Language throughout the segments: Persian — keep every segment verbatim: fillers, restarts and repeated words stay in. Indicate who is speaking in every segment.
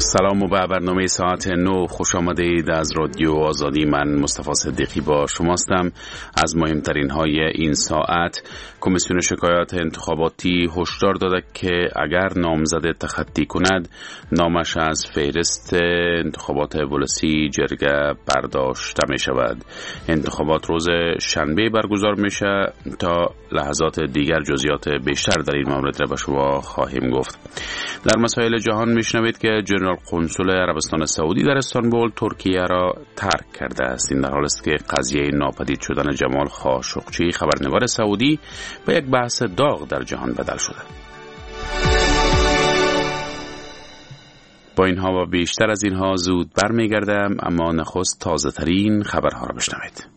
Speaker 1: سلام و به برنامه ساعت نو خوش آمدید. از رادیو آزادی من مصطفی صدیقی با شماستم. از مهمترین های این ساعت: کمیسیون شکایات انتخاباتی هشدار داده که اگر نامزد تخطی کند نامش از فهرست انتخابات ولسی جرگه برداشته می شود. انتخابات روز شنبه برگزار میشه. تا لحظات دیگر جزئیات بیشتر در این مورد را به شما خواهیم گفت. در مسائل جهان میشنوید که جنرال قنسول عربستان سعودی در استانبول ترکیه را ترک کرده است. این در حالی است که قضیه ناپدید شدن جمال خاشقچی خبرنگار سعودی به یک بحث داغ در جهان بدل شده. با اینها و بیشتر از اینها زود برمیگردم، اما نخست تازه ترین خبرها را بشنوید.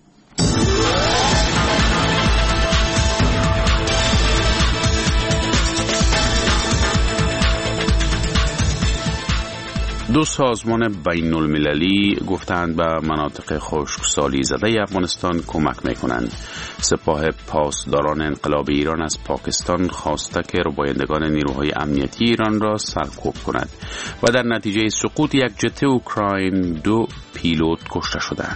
Speaker 1: دو سازمان بین المللی گفتند به مناطق خشکسالی زده افغانستان کمک میکنند. سپاه پاسداران انقلاب ایران از پاکستان خواسته که ربایندگان نیروهای امنیتی ایران را سرکوب کند و در نتیجه سقوط یک جت اوکراین دو پیلوت کشته شدند.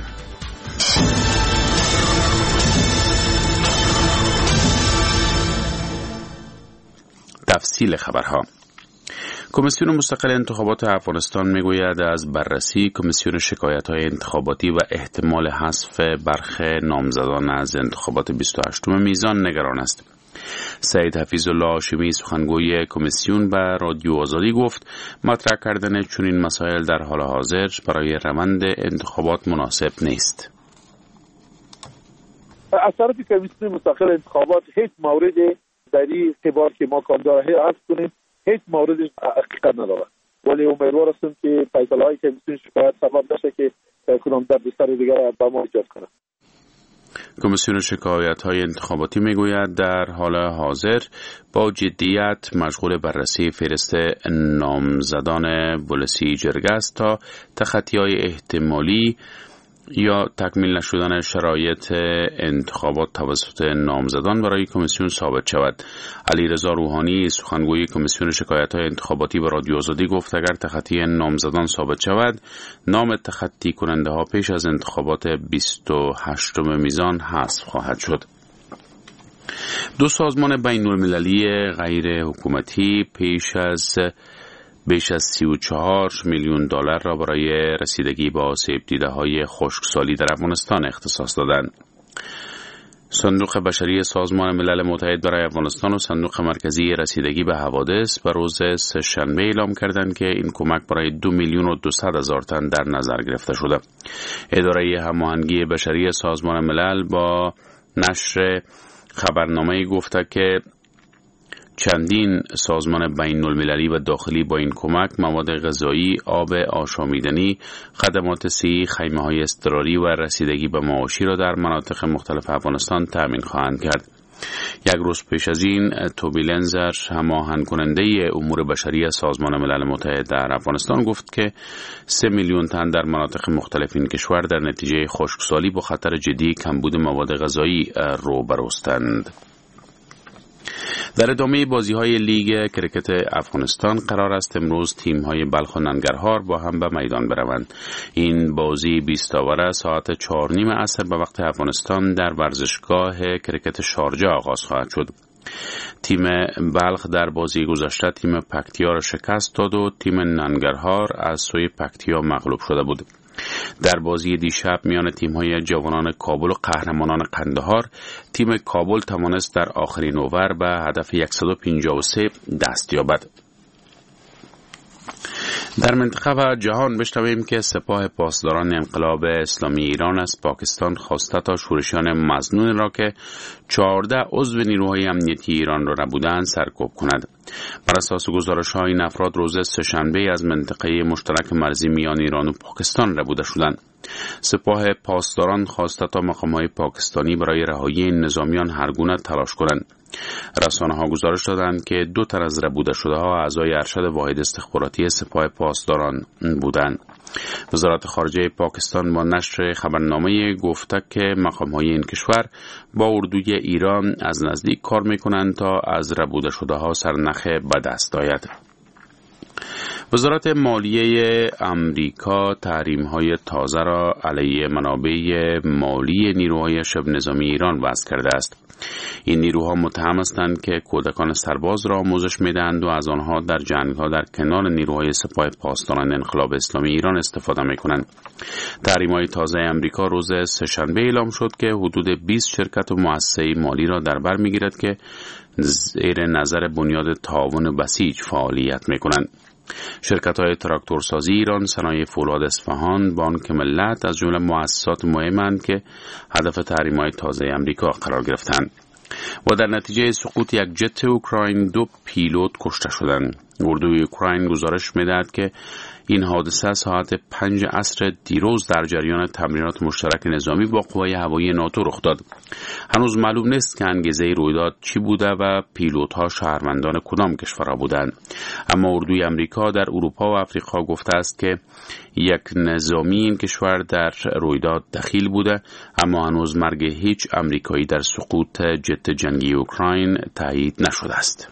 Speaker 1: تفصیل خبرها: کمیسیون مستقل انتخابات افغانستان میگوید از بررسی کمیسیون شکایت‌های انتخاباتی و احتمال حذف برخی نامزدان از انتخابات بیست و هشتم میزان نگران است. سید حفیظالله هاشمی سخنگوی کمیسیون به رادیو آزادی گفت مطرح کردن چنین مسائل در حال حاضر برای روند انتخابات مناسب نیست.
Speaker 2: از طرف کمیسیون مستقل انتخابات هیچ موردی در این اعتبار که ما کاندیدا حذف کنیم هیچ موردش حقیقت نداره، ولی امیدوار هستم که فیصله‌های کمیسیون شکایت سبب نشه که کدام دردسر دیگر به ما ایجاد کنه.
Speaker 1: کمیسیون شکایت‌های انتخاباتی میگوید در حال حاضر با جدیت مشغول بررسی فهرست نامزدان ولسی جرگه است تا تخطی‌های احتمالی یا تکمیل نشدن شرایط انتخابات توسط نامزدان برای کمیسیون ثابت شود. علیرضا روحانی سخنگوی کمیسیون شکایت‌های انتخاباتی به رادیو آزادی گفت اگر تخطی نامزدان ثابت شود نام تخطی کننده ها پیش از انتخابات بیست و هشتم میزان حذف خواهد شد. دو سازمان بین المللی غیر حکومتی پیش از بیش از سی و چهار میلیون دلار را برای رسیدگی به آسیب دیده‌های خشکسالی در افغانستان اختصاص دادند. صندوق بشری سازمان ملل متحد برای افغانستان و صندوق مرکزی رسیدگی به حوادث به روز سه‌شنبه اعلام کردند که این کمک برای دو میلیون و دویست هزار تن در نظر گرفته شده. اداره هماهنگی بشری سازمان ملل با نشر خبرنامه‌ای گفته که چندین سازمان بین المللی و داخلی با این کمک مواد غذایی، آب آشامیدنی، خدمات صحی، خیمه‌های اضطراری و رسیدگی به معاشی را در مناطق مختلف افغانستان تامین خواهند کرد. یک روز پیش از این توبی لنزر هماهنگ کننده امور بشری سازمان ملل متحد در افغانستان گفت که سه میلیون تن در مناطق مختلف این کشور در نتیجه خشکسالی با خطر جدی کمبود مواد غذایی روبروستند. در ادامه بازی‌های لیگ کرکت افغانستان قرار است امروز تیم‌های بلخ و ننگرهار با هم به میدان بروند. این بازی بیست اوره ساعت چهار نیم عصر به وقت افغانستان در ورزشگاه کرکت شارجه آغاز خواهد شد. تیم بلخ در بازی گذشته تیم پکتیا را شکست داد و تیم ننگرهار از سوی پکتیا مغلوب شده بود. در بازی دیشب میان تیم‌های جوانان کابل و قهرمانان قندهار تیم کابل توانست در آخرین اوور به هدف صد و پنجاه و سه دست یابد. در منطقه و جهان بشنویم که سپاه پاسداران انقلاب اسلامی ایران از پاکستان خواسته تا شورشیان مظنون را که چهارده عضو نیروهای امنیتی ایران را نبودند سرکوب کند. بر اساس گزارش‌های این افراد روز سه‌شنبه از منطقه مشترک مرزی میان ایران و پاکستان ربوده شدند. سپاه پاسداران خواسته تا مقام‌های پاکستانی برای رهایی این نظامیان هر گونه تلاش کنند. رسانه‌ها گزارش دادند که دو تن از ربوده شده‌ها اعضای ارشد واحد استخباراتی سپاه پاسداران بودند. وزارت خارجه پاکستان با نشر خبرنامه گفته که مقام‌های این کشور با اردوی ایران از نزدیک کار می‌کنند تا از ربوده شده‌ها سرنخ به دست آید. وزارت مالیه امریکا تحریم‌های تازه را علیه منابع مالی نیروهای شبه نظامی ایران وضع کرده است. این نیروها متهم هستند که کودکان سرباز را آموزش می‌دهند و از آنها در جنگ‌ها در کنار نیروهای سپاه پاسداران انقلاب اسلامی ایران استفاده می‌کنند. تحریم‌های تازه امریکا روز سه‌شنبه اعلام شد که حدود بیست شرکت و مؤسسه مالی را در بر می‌گیرد که زیر نظر بنیاد تعاون بسیج فعالیت می‌کنند. شرکت‌های تراکتورسازی ایران، صنایع فولاد اصفهان، بانک ملت از جمله مؤسسات مهمند که هدف تحریم‌های تازه امریکا قرار گرفتند و در نتیجه سقوط یک جت اوکراین دو پیلوت کشته شدند. اردوی اوکراین گزارش می‌دهد که این حادثه ساعت پنج عصر دیروز در جریان تمرینات مشترک نظامی با قوای هوایی ناتو رخ داد. هنوز معلوم نیست که انگیزه رویداد چی بوده و پیلوت‌ها شهروندان کدام کشورها بودند. اما اردوی امریکا در اروپا و افریقا گفته است که یک نظامی این کشور در رویداد دخیل بوده، اما هنوز مرگ هیچ امریکایی در سقوط جت جنگی اوکراین تایید نشده است.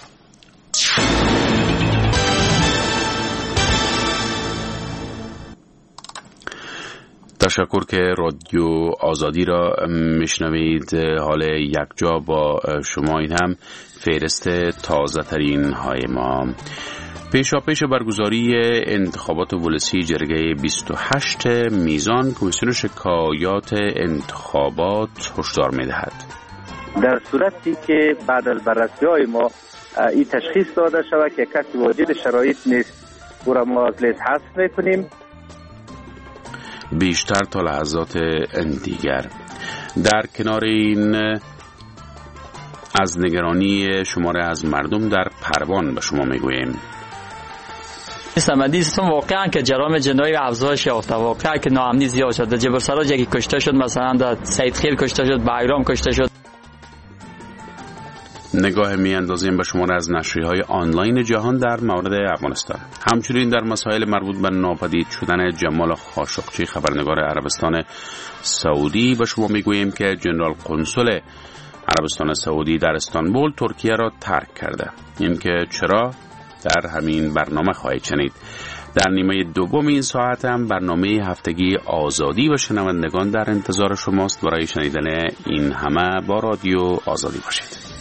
Speaker 1: تشکر که رادیو آزادی را میشنوید. حال یک جا با شما این هم فهرست تازه ترین های ما. پیشاپیش برگزاری انتخابات ولسی جرگه بیست و هشت میزان، کمیسیون شکایات انتخابات هشدار میدهد
Speaker 3: در صورتی که بعد از بررسی های ما این تشخیص داده شود که کسی واجد شرایط نیست، او را ما از لیست حذف میکنیم.
Speaker 1: بیشتر تا لحظات دیگر. در کنار این، از نگرانی شماره از مردم در پروان به شما میگوییم.
Speaker 4: سمدی سیستم واقعا که جرائم جنایی افزایش یافته، واقعا که ناامنی زیاد شد. در جبرسراج یکی کشته شد، مثلا در سید خیل کشته شد، بایرام کشته شد.
Speaker 1: نگاه می اندازیم به شماره از نشریه‌های آنلاین جهان در مورد افغانستان. همچنین در مسائل مربوط به ناپدید شدن جمال خاشقچی، خبرنگار عربستان سعودی، به شما میگوییم که جنرال قنصل عربستان سعودی در استانبول ترکیه را ترک کرده. این که چرا در همین برنامه خواهید شنید. در نیمه دوم این ساعت هم برنامه هفتگی آزادی و شنوندگان در انتظار شماست. برای شنیدن این همه با رادیو آزادی باشید.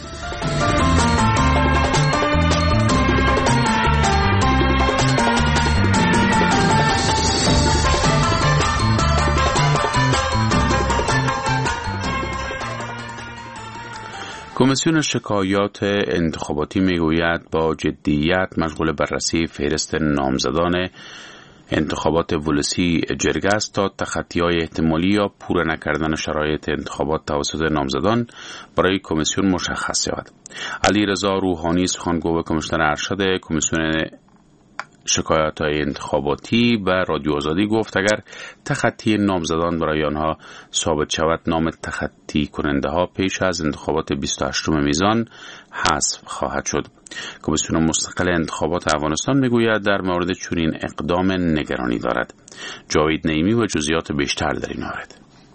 Speaker 1: کمیسیون شکایات انتخاباتی میگوید با جدیت مشغول بررسی فهرست نامزدان انتخابات ولسی جرگه است تا تخطی‌های احتمالی یا پوره نکردن شرایط انتخابات توسط نامزدان برای کمیسیون مشخص شود. علیرضا روحانی، سخنگو کمیشنر ارشد کمیسیون شکایات‌های انتخاباتی و رادیو آزادی گفت اگر تخطی نامزدان برای آنها ثابت شود، نام تخطی کننده ها پیش از انتخابات بیست و هشتم میزان حذف خواهد شد. کمیسیون مستقل انتخابات افغانستان میگوید در مورد چنین اقدام نگرانی دارد. جاوید نعیمی و جزئیات بیشتر در این مورد.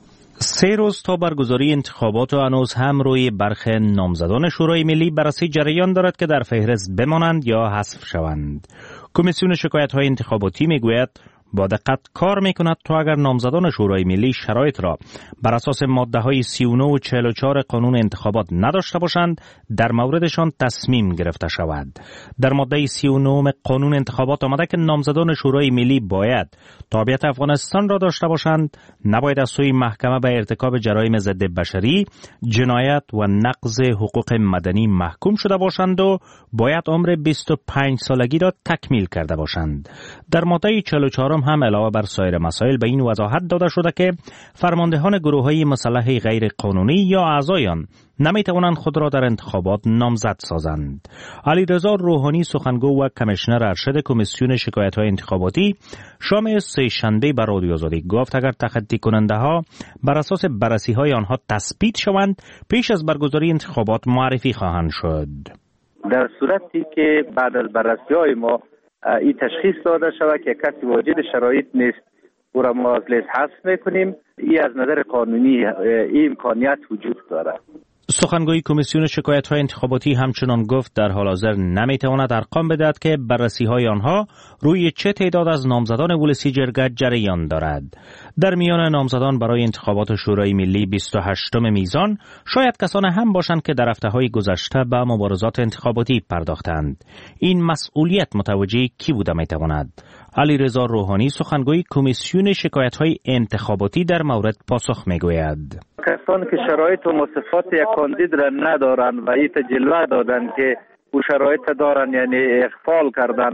Speaker 5: سه روز تا برگزاری انتخابات و هنوز هم روی برخی نامزدان شورای ملی بررسی جریان دارد که در فهرست بمانند یا حذف شوند. کمیسیون شکایت‌های انتخاباتی میگوید با دقت کار میکند تا اگر نامزدان شورای ملی شرایط را بر اساس ماده‌های سی و نه و چهل و چهار قانون انتخابات نداشته باشند، در موردشان تصمیم گرفته شود. در ماده سی و نه قانون انتخابات آمده که نامزدان شورای ملی باید تابعیت افغانستان را داشته باشند، نباید از سوی محکمه به ارتکاب جرایم ضد بشری، جنایت و نقض حقوق مدنی محکوم شده باشند و باید عمر بیست و پنج سالگی را تکمیل کرده باشند. در ماده چهل و چهار هم علاوه بر سایر مسائل به این وضاحت داده شده که فرماندهان گروه‌های مسلح غیر قانونی یا اعضای آن نمی‌توانند خود را در انتخابات نامزد سازند. علیرضا روحانی، سخنگو و کمیشنر ارشد کمیسیون شکایت‌های انتخاباتی، شام سه‌شنبه بر رادیو آزادی گفت اگر تخطی کننده‌ها بر اساس بررسی‌های آنها تثبیت شوند، پیش از برگزاری انتخابات معرفی خواهند شد.
Speaker 3: در صورتی که بعد از بررسی‌های ما این تشخیص داده شود که کسی واجد شرایط نیست، او را ما از لیست حذف میکنیم. این از نظر قانونی این امکانیت وجود دارد.
Speaker 5: سخنگوی کمیسیون شکایت‌های انتخاباتی همچنان گفت در حال حاضر نمی‌تواند ارقام بدهد که بررسی‌های آنها روی چه تعداد از نامزدان ولسی جرگه جریان دارد. در میان نامزدان برای انتخابات شورای ملی بیست و هشتم میزان شاید کسان هم باشند که در هفته‌های گذشته به مبارزات انتخاباتی پرداختند. این مسئولیت متوجه کی بوده می‌تواند؟ علیرضا روحانی سخنگوی کمیسیون شکایت‌های انتخاباتی در مورد پاسخ می‌گوید.
Speaker 3: کسانی که شرایط و مواصفات یک کاندید را ندارن و این جلوه دادن که او شرایط دارن، یعنی اغفال کردن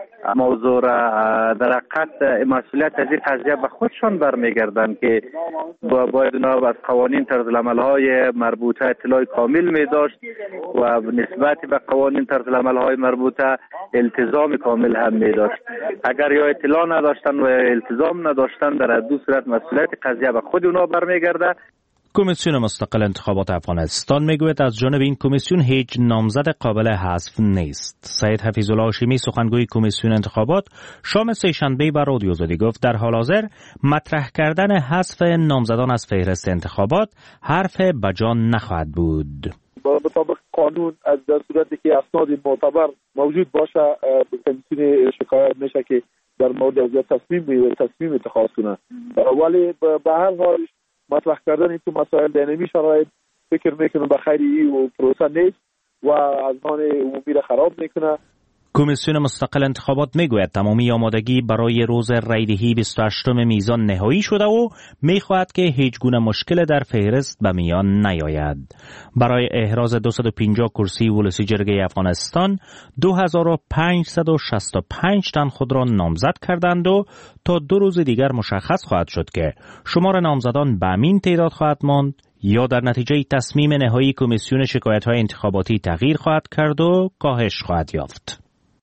Speaker 3: موضوع را، در حقیقت مسئولیت از این قضیه به خودشان برمیگردن که باید اونا از قوانین طرزالعمل‌های مربوطه اطلاع کامل می داشت و نسبت به قوانین طرزالعمل‌های مربوطه التزام کامل هم می داشت. اگر یا اطلاع نداشتن و التزام نداشتن، در دو صورت مسئولیت قضیه به خود اونا برمیگرده.
Speaker 5: کمیسیون مستقل انتخابات افغانستان میگوید از جانب این کمیسیون هیچ نامزد قابل حذف نیست. سید حفیظالله هاشمی سخنگوی کمیسیون انتخابات شام سه‌شنبه به رادیو آزادی گفت در حال حاضر مطرح کردن حذف نامزدان از فهرست انتخابات حرف بجان نخواهد بود.
Speaker 2: با مطابق قانون از در صورتی که اسناد معتبر موجود باشه، کمیسیون شکایت میشه که در مورد از تصمیم تصمیم اتخاذ کنه. ولی به هر حال مطرح کردن این تو مسائل در نمی شرایط فکر میکنم به خیری و پروسه نیست و از آن عمومی را خراب میکنه.
Speaker 5: کمیسیون مستقل انتخابات میگوید تمامی آمادگی برای روز رایدهی بیست و هشتم میزان نهایی شده و میخواهد که هیچ گونه مشکل در فهرست به میان نیاید. برای احراز دویست و پنجاه کرسی ولسی جرگه افغانستان دو هزار و پانصد و شصت و پنج تن خود را نامزد کردند و تا دو روز دیگر مشخص خواهد شد که شمار نامزدان به همین تعداد خواهد ماند یا در نتیجه تصمیم نهایی کمیسیون شکایت‌های انتخاباتی تغییر خواهد کرد و کاهش خواهد یافت.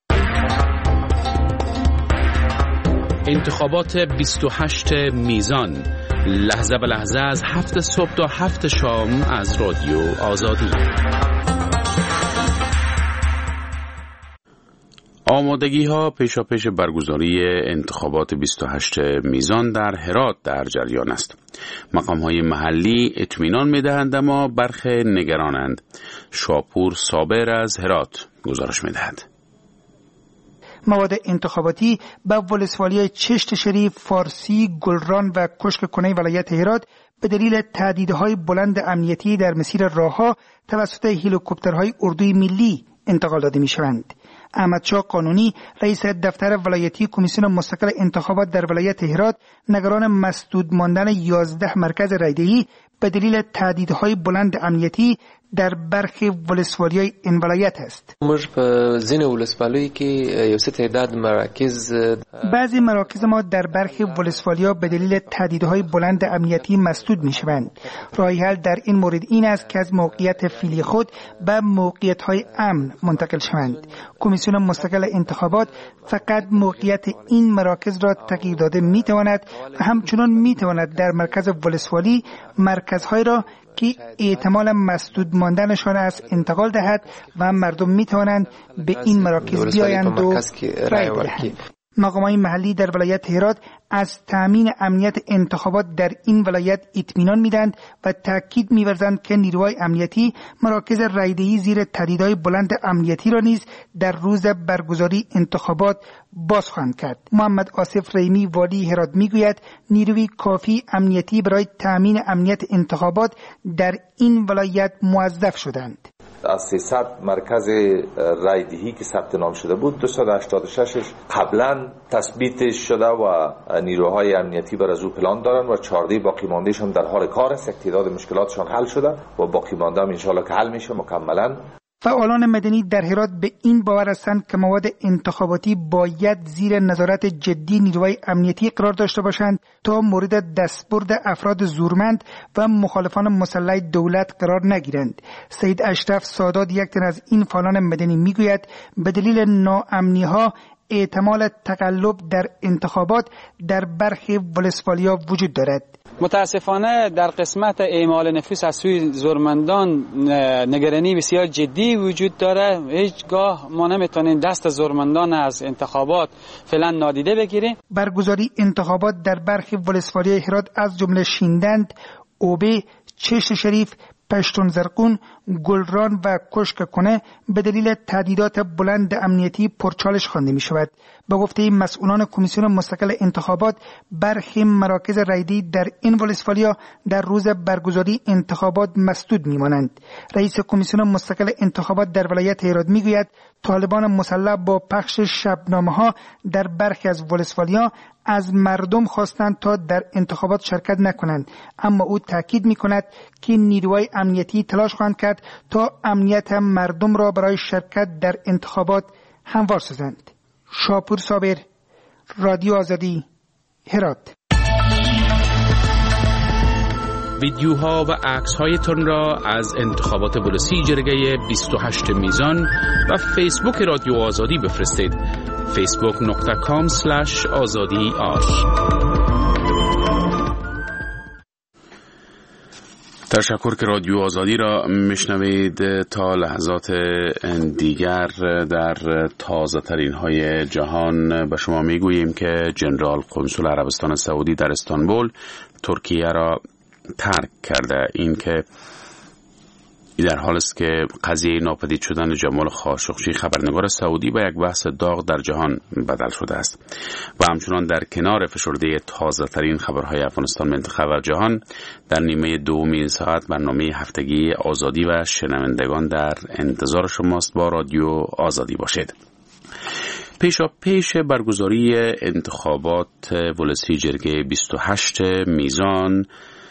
Speaker 1: انتخابات بیست و هشت میزان، لحظه به لحظه از هفت صبح تا هفت شام از رادیو آزادی. آمادگی ها پیشا پیش برگزاری انتخابات بیست و هشت میزان در هرات در جریان است. مقام های محلی اطمینان می دهند اما برخی نگرانند. شاپور صابر از هرات گزارش می دهد.
Speaker 6: مواد انتخاباتی به ولسوالی چشت شریف، فارسی، گلران و کشک کنه ولایت هرات به دلیل تهدیدهای بلند امنیتی در مسیر راهها توسط هلیکوپترهای اردوی ملی انتقال داده می شوند. احمدشاه قانونی رئیس دفتر ولایتی کمیسیون مستقل انتخابات در ولایت هرات نگران مسدود ماندن یازده مرکز رایدهی به دلیل تهدیدهای بلند امنیتی در برخی ولسوالی‌های این ولایت است.
Speaker 7: موږ په ځینې ولسوالیو کې یو څه تعداد مراکز
Speaker 6: بعضی مراکز ما در برخی ولسوالی‌ها به دلیل تهدیدهای بلند امنیتی مسدود می‌شوند. راه حل در این مورد این است که از موقعیت فعلی خود به موقعیت‌های امن منتقل شوند. کمیسیون مستقل انتخابات فقط موقعیت این مراکز را تغییر داده می‌تواند و همچنان می‌تواند در مرکز ولسوالی مرکزهای را که احتمال مسدود ماندنشان است انتقال دهد و مردم می توانند به این مراکز بیایند و رای دهند. مقامات محلی در ولایت هرات از تامین امنیت انتخابات در این ولایت اطمینان میدند و تاکید می‌ورزند که نیروهای امنیتی مراکز رایدهی زیر تهدیدهای بلند امنیتی را نیز در روز برگزاری انتخابات باز خواهند کرد. محمد آصف رحیمی والی هرات میگوید نیروی کافی امنیتی برای تامین امنیت انتخابات در این ولایت موظف شدند.
Speaker 8: از سیصد مرکز رایدهی که ثبت نام شده بود دویست و هشتاد و شش قبلا تثبیت شده و نیروهای امنیتی بر از او پلان دارن و چهارده باقی ماندهشون در حال کار است. تعداد مشکلاتشان حل شده و باقی مانده هم ان شاء الله که حل میشه مکملا.
Speaker 6: فعالان مدنی در هرات به این باور هستند که مواد انتخاباتی باید زیر نظارت جدی نیروهای امنیتی قرار داشته باشند تا مورد دستبرد افراد زورمند و مخالفان مسلح دولت قرار نگیرند. سید اشرف سادات یک تن از این فعالان مدنی میگوید به دلیل ناامنی‌ها احتمال تقلب در انتخابات در برخی ولسوالی‌ها وجود دارد.
Speaker 9: متاسفانه در قسمت اعمال نفوس از سوی زورمندان نگرانی بسیار جدی وجود داره. هیچگاه ما نمیتونیم دست زورمندان از انتخابات فعلا نادیده بگیریم.
Speaker 6: برگزاری انتخابات در برخی ولسوالی هرات از جمله شیندند، اوبه، چشت شریف، پشتون زرقون، گلران و کشک کنه به دلیل تهدیدات بلند امنیتی پرچالش خوانده می شود. به گفته مسئولان کمیسیون مستقل انتخابات، برخی مراکز رایدهی در این ولسوالیا در روز برگزاری انتخابات مسدود می مانند. رئیس کمیسیون مستقل انتخابات در ولایت هرات می گوید طالبان مسلح با پخش شبنامه ها در برخی از ولسوالیا از مردم خواستند تا در انتخابات شرکت نکنند، اما او تاکید می کند که نیروهای امنیتی تلاش خواهند کرد تا امنیت مردم را برای شرکت در انتخابات هموار سازند. شاپور صابر، رادیو آزادی، هرات.
Speaker 1: ویدیوها و عکس‌هایتان را از انتخابات ولسی جرگه بیست و هشت میزان و فیسبوک رادیو آزادی بفرستید. فیسبوک نقطه کام سلش آزادی آر. تشکر که رادیو آزادی را میشنوید. تا لحظات دیگر در تازه ترین های جهان به شما میگوییم که جنرال قنسول عربستان سعودی در استانبول ترکیه را ترک کرده. این که در حال است که قضیه ناپدید شدن جمال خاشقچی خبرنگار سعودی به یک بحث داغ در جهان بدل شده است و همچنان در کنار فشرده تازه ترین خبرهای افغانستان منطقه و جهان در نیمه دومی ساعت برنامه هفتگی آزادی و شنوندگان در انتظار شماست. با رادیو آزادی باشید. پیشا پیش برگزاری انتخابات ولسی جرگه بیست و هشت میزان،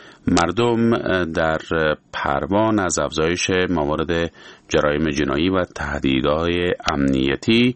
Speaker 1: مردم در پروان از افزایش موارد جرایم جنایی و تهدیدهای امنیتی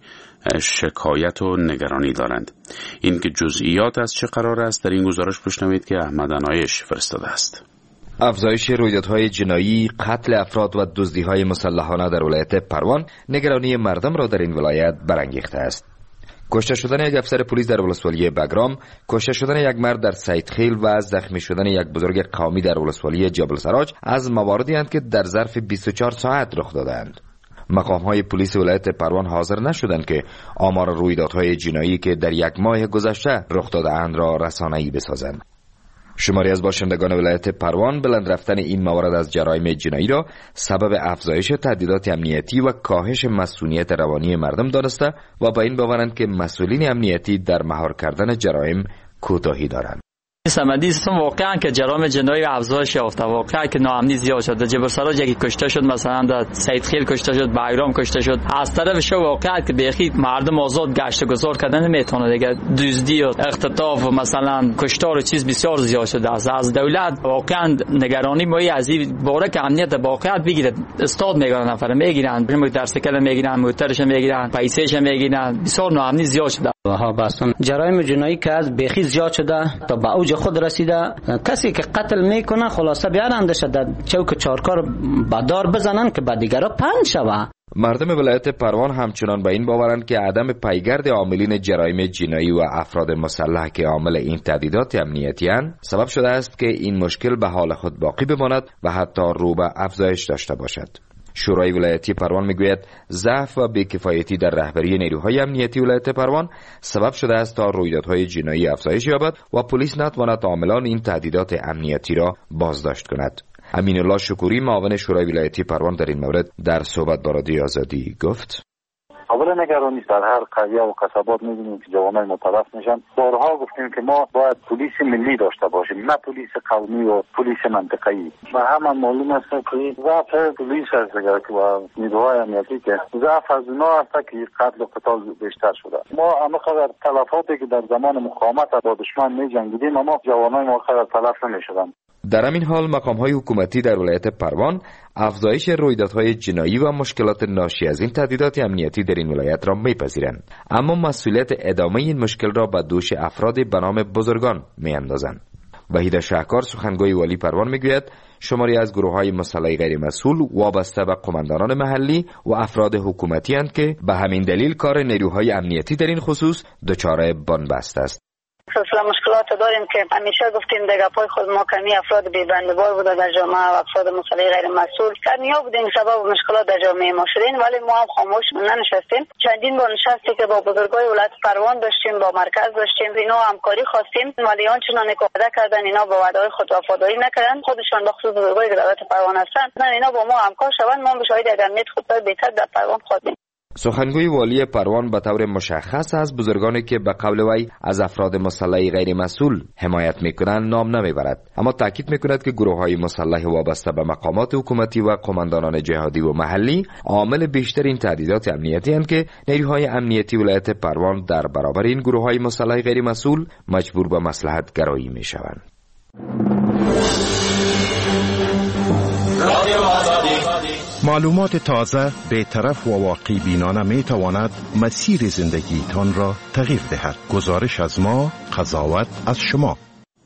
Speaker 1: شکایت و نگرانی دارند. این که جزئیات از چه قرار است در این گزارش بشنوید که احمد انایش فرستاده است.
Speaker 10: افزایش رویدادهای جنایی، قتل افراد و دزدی‌های مسلحانه در ولایت پروان نگرانی مردم را در این ولایت برانگیخته است. کشته شدن یک افسر پلیس در ولسوالی بگرام، کشته شدن یک مرد در سیدخیل و زخمی شدن یک بزرگ قومی در ولسوالی جبل سراج از مواردی اند که در ظرف بیست و چهار ساعت رخ دادند. مقام‌های پلیس ولایت پروان حاضر نشدند که آمار رویدادهای جنایی که در یک ماه گذشته رخ داده‌اند را رسانه‌ای بسازند. شماری از باشندگان ولایت پروان بلند رفتن این موارد از جرایم جنایی را سبب افزایش تهدیدات امنیتی و کاهش مسئولیت روانی مردم دانسته و با این باورند که مسئولین امنیتی در مهار کردن جرایم کوتاهی دارند.
Speaker 4: سمدی است واقعا که جرایم جنایی افزایش یافته، واقعا که ناامنی زیاد شده. جبر سراج یکی کشته شد، مثلا در سیدخیل کشته شد، بایرام کشته شد. از طرف شو واقعا که بیخی مردم آزاد گشت و گذار کردن نمیتونه دیگه. دزدی و اختطاف و مثلا کشتار و چیز بسیار زیاد شده است. از دولت واقعا نگرانی مایی از این باره که امنیت واقعا بگیره. استاد میگیرن، نفر میگیرن، درس کلا میگیرن، موترش میگیرن، پیسهش میگیرن. بسیار ناامنی زیاد شده.
Speaker 11: ها بسن جرایم جنایی که از بیخی زیاد شده تا به اوج خود رسیده. کسی که قتل میکنه خلاصه بیارندش در چوک چارکار بدار بزنن که به دیگرها پنج شوه.
Speaker 10: مردم ولایت پروان همچنان به این باورند که عدم پیگرد عاملین جرایم جنایی و افراد مسلح که عامل این تهدیدات امنیتی اند سبب شده است که این مشکل به حال خود باقی بماند و حتی رو به افزایش داشته باشد. شورای ولایتی پروان میگوید ضعف و بی‌کفایتی در رهبری نیروهای امنیتی ولایت پروان سبب شده است تا رویدادهای جنایی افزایش یابد و پلیس نتواند عاملان این تهدیدات امنیتی را بازداشت کند. امین الله شکوری معاون شورای ولایتی پروان در این مورد در صحبت با رادیو آزادی گفت:
Speaker 12: قابل نگرانی در هر قریه و قصبات می‌بینیم که جوانای متلف میشن. بارها گفتیم که ما باید پلیس ملی داشته باشیم، نه پلیس قومی و پلیس منطقه‌ای. و هم معلوم است که ضعف پلیس است که و نیروهای امنیتی که ضعف از اونا است که قتل و قتال بیشتر شده. ما اما خبر تلفاتی که در زمان مقاومت با دشمن می‌جنگیدیم، اما جوانای ما خبر تلف نمی‌شدند.
Speaker 10: در همین حال مقام‌های حکومتی در ولایت پروان افزایش رویدادهای جنایی و مشکلات ناشی از این تهدیدات امنیتی در این ولایت را میپذیرند، اما مسئولیت ادامه این مشکل را به دوش افراد به نام بزرگان میاندازند. وحید شهکار سخنگوی والی پروان میگوید شماری از گروه‌های مسلح غیر مسئول وابسته به قماندانان محلی و افراد حکومتی اند که به همین دلیل کار نیروهای امنیتی در این خصوص دچار بنبست است.
Speaker 13: سلسله مشکلات داریم که همیشه گفتیم در گپای خود ما کمی افراد بی‌بندبار بوده در جامعه و افراد مسئله غیر مسئول کمیاب بودیم سبب مشکلات در جامعه ما شدیم، ولی ما هم خاموش ننشستیم. چندین بار نشستی که با بزرگای ولایت پروان داشتیم، با مرکز داشتیم، اینا همکاری خواستیم، ولی آنچنان که وعده کردن اینا با وعده خود وفاداری نکردن. خودشان به خصوص بزرگای ولایت پروان هستند، اینا با ما همکار شوند، ما به شاهد امنیت خود بهتر در پروان خواستیم.
Speaker 10: سخنگوی والی پروان به طور مشخص از بزرگانی که به قول وی از افراد مسلح غیر مسئول حمایت میکنند نام نمیبرد، اما تاکید میکند که گروه های مسلح وابسته به مقامات حکومتی و قماندانان جهادی و محلی عامل بیشتر این تهدیدات امنیتی اند که نیروهای امنیتی ولایت پروان در برابر این گروه های مسلح غیر مسئول مجبور به مصلحت گرایی میشوند.
Speaker 14: معلومات تازه، بی‌طرف و واقع بینانه می تواند مسیر زندگیتان را تغییر دهد. گزارش از ما، قضاوت از شما.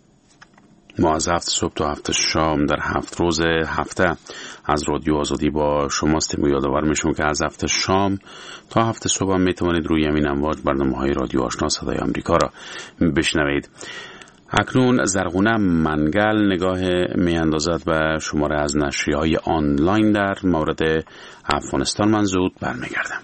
Speaker 1: ما از هفت صبح تا هفت شام در هفت روز هفته از رادیو آزادی با شماستیم و یادآور میشم که از هفت شام تا هفت صبح هم میتوانید روی همین امواج برنامه‌های رادیو آشنا صدای آمریکا را بشنوید. اکنون زرغونه منگل نگاه می اندازد به شماره از نشریه‌های آنلاین در مورد افغانستان. من زود برمیگردم.